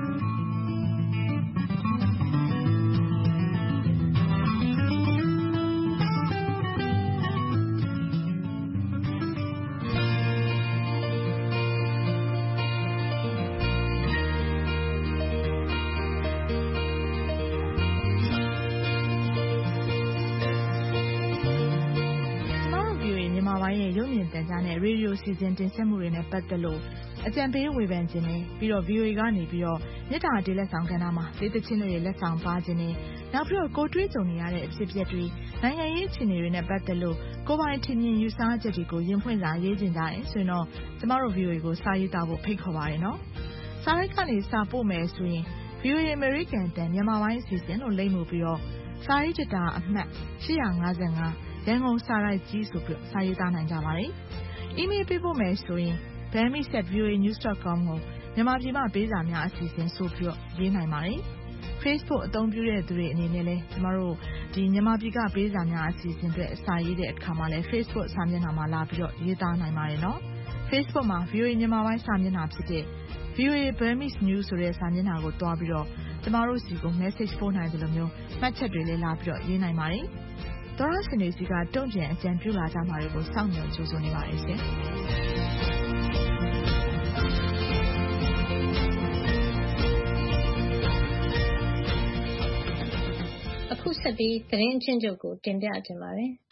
ရေဒီယိုစီစဉ်တင်ဆက်မှုတွေနဲ့ပတ်သက်လို့အကြံပေးဝေဖန်ခြင်းနဲ့ပြီးတော့ VOA ကနေပြီးတော့မြစ်တာတေးလက်ဆောင်ကဏ္ဍမှာဒေသချင်းတွေလက်ဆောင်ပါခြင်းနဲ့နောက်ပြီးတော့ကိုတွေးကြုံနေရတဲ့အဖြစ်အပျက်တွေနိုင်ငံရေးအခြေအနေတွေနဲ့ပတ်သက်လို့ကိုပိုင်ထင်မြင်ယူဆချက်တွေကိုရင်ဖွင့်စာရေးခြင်းကြတယ်ဆိုရင်တော့ကျမတို့ VOA ကိုစာရေးသားဖို့ဖိတ်ခေါ်ပါတယ်နော်။စာရိုက်ကနေစာပို့မယ်ဆိုရင် VOA American တန်မြန်မာပိုင်းအစီအစဉ်လို့လိမ့်မှုပြီးတော့စာရေးတတာအမှတ်855ရန်ကုန်စာရိုက်ကြီးဆိုပြီးစာရေးသားနိုင်ကြပါတယ်။ email ပေးဖို့မယ်ဆိုရင် bami@voanews.com ကိုမြန်မာပြည်မှာပေးစာများအစီအစဉ်ဆိုပြီးရေးနိုင်ပါတယ်။ Facebook အသုံးပြုတဲ့သူတွေအနေနဲ့လည်းကျမတို့ဒီမြန်မာပြည်ကပေးစာများအစီအစဉ်တွေစာရေးတဲ့အခါမှာလည်း Facebook စာမျက်နှာမှာလာပြီးတော့ရေးသားနိုင်ပါတယ်နော်။ Facebook မှာ VOA မြန်မာပိုင်းစာမျက်နှာဖြစ်တဲ့ VOA Burmese News ဆိုတဲ့စာမျက်နှာကိုတွားပြီးတော့ကျမတို့စီကို message ပို့နိုင်တယ်လို့မျိုးမှတ်ချက်တွေလည်းလာပြီးတော့ရေးနိုင်ပါတယ်။သောရရှင်တွေစီကတုံ့ပြန်အကြံပြုလာကြမှာတွေကိုစောင့်မျှော်ကြိုးဆိုနေပါတယ်ရှင်။အခုဆက်ပြီးသတင်းအချင်းချုပ်ကိုတင်ပြခြင်းပါတယ်။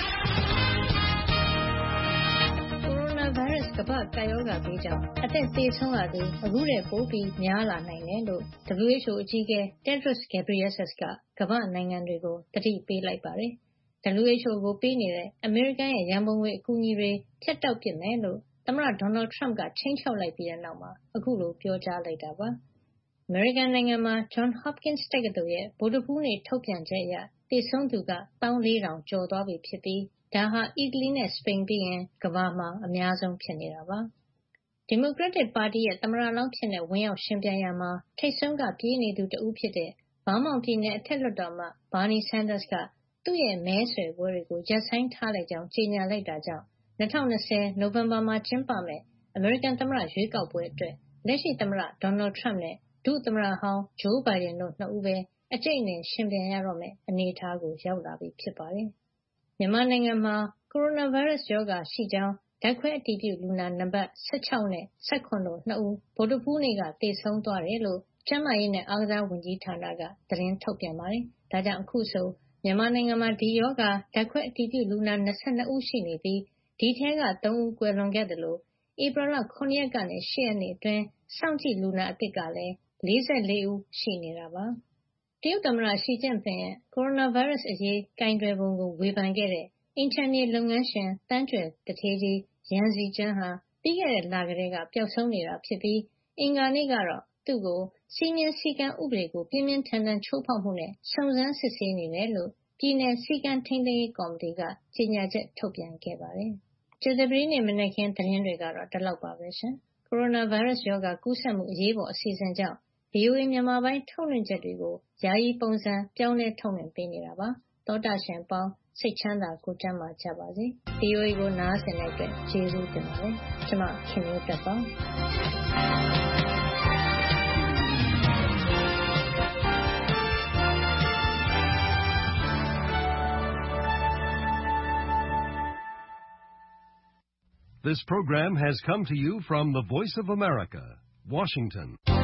ကိုရိုနာဗိုင်းရပ်စ်ကမ္ဘာ့ကပ်ရောဂါဘေးကြောင့်အသက်သေဆုံးရသူအခုထက်ပိုပြီးများလာနိုင်တယ်လို့ WHO အကြီးအကဲ Tedros Adhanom Ghebreyesus ကကမ္ဘာ့နိုင်ငံတွေကိုသတိပေးလိုက်ပါတယ်။ WHO ကိုပေးနေတဲ့အမေရိကန်ရဲ့ရန်ပုံငွေအကူအညီတွေဖြတ်တောက်ပစ်မယ်လို့သမ္မတ Donald Trump ကခြိမ်းခြောက်လိုက်ပြီးတဲ့နောက်မှာအခုလိုပြောကြားလိုက်တာပါ။ အမေရိကန်နိုင်ငံမှာ Johns Hopkins တက္ကသိုလ်ရဲ့ဗုဒ္ဓဟူးနေ့ထုတ်ပြန်ချက်အရသေဆုံးသူက 14,000 ကျော်သွားပြီဖြစ်ပြီးဒါဟာအီတလီနဲ့စပိန်ပြီးရင်ကမ္ဘာမှာအများဆုံးဖြစ်နေတာပါ။ ဒီမိုကရက်တစ်ပါတီရဲ့သမ္မတလောင်းအဖြစ်ဝင်ရောက်ယှဉ်ပြိုင်ရာမှာထိပ်ဆုံးကပြေးနေသူတဦးဖြစ်တဲ့ Vermont ပြည်နယ်အထက်လွှတ်တော်အမတ် Bernie Sanders ကသူ့ရဲ့မဲဆွယ်ပွဲတွေကိုရပ်ဆိုင်းထားလိုက်ကြောင်းကြေညာလိုက်တာကြောင့်2020နိုဝင်ဘာမှာကျင်းပမယ့်အမေရိကန်သမ္မတရွေးကောက်ပွဲအတွက်လက်ရှိသမ္မတ Donald Trump နဲ့ဒုသမ္မတဟောင်း Joe Biden တို့နှစ်ဦးပဲအကြိတ်အနယ်ယှဉ်ပြိုင်ရတော့မယ့်အနေအထားကိုရောက်လာပြီဖြစ်ပါတယ်။မြန်မာနိုင်ငံမှာကိုရိုနာဗိုင်းရပ်စ်ရောဂါရှိကြောင်းဓာတ်ခွဲအတည်ပြုလူနာနံပါတ်16နဲ့17တို့နှစ်ဦးဗုဒ္ဓဟူးနေ့ကသေဆုံးသွားတယ်လို့ကျန်းမာရေးနဲ့အားကစားဝန်ကြီးဌာနကသတင်းထုတ်ပြန်ပါတယ်။ဒါကြောင့်အခုဆိုမြန်မာနိုင်ငံမှာဒီရောဂါဓာတ်ခွဲအတည်ပြုလူနာ22ဦးရှိနေပြီးဒီထဲက3ဦးကွယ်လွန်ခဲ့တယ်လို့ဧပြီလ9ရက်ကနေ10ရက်နေ့အတွင်းစောင့်ကြည့်လူနာအသစ်ကလည်း44ဦးရှိနေတာပါ။တရုတ်သမ္မတရှီကျင့်ပင်ရဲ့ကိုရိုနာဗိုင်းရပ်စ်အရေးကိုင်တွယ်ပုံကိုဝေဖန်ခဲ့တဲ့အိမ်ခြံမြေလုပ်ငန်းရှင်သန်းကြွယ်သူဌေးကြီးယန်ဇီကျန်းဟာပြီးခဲ့တဲ့လကတည်းကပျောက်ဆုံးနေတာဖြစ်ပြီးအင်္ဂါနေ့ကတော့သူ့ကိုစည်းမျဉ်းစည်းကမ်းဥပဒေကိုပြင်းပြင်းထန်ထန်ချိုးဖောက်မှုနဲ့စုံစမ်းစစ်ဆေးနေတယ်လို့ပြည်နယ်စည်းကမ်းထိန်းသိမ်းရေးကော်မတီကကြေညာချက်ထုတ်ပြန်ခဲ့ပါတယ်။ကြာသပတေးနေ့မနက်ခင်းသတင်းတွေကတော့ဒီလောက်ပါပဲရှင်။ကိုရိုနာဗိုင်းရပ်စ်ရောဂါကူးစက်မှုအရေးပေါ်အစီအစဉ်ကြောင့် VOA မြန်မာပိုင်းထုတ်လွှင့်ချက်တွေကိုယာယီပုံစံပြောင်းလဲထုတ်လွှင့်ပေးနေတာပါ။သောတာရှင်ပေါင်းစိတ်ချမ်းသာကိုယ်ကျန်းမာကြပါစေ။ VOA ကိုနားဆင်တဲ့အတွက်ကျေးဇူးတင်ပါတယ်။ကျွန်မခင်မျိုးတက်ပါ This program has come to you from the Voice of America, Washington.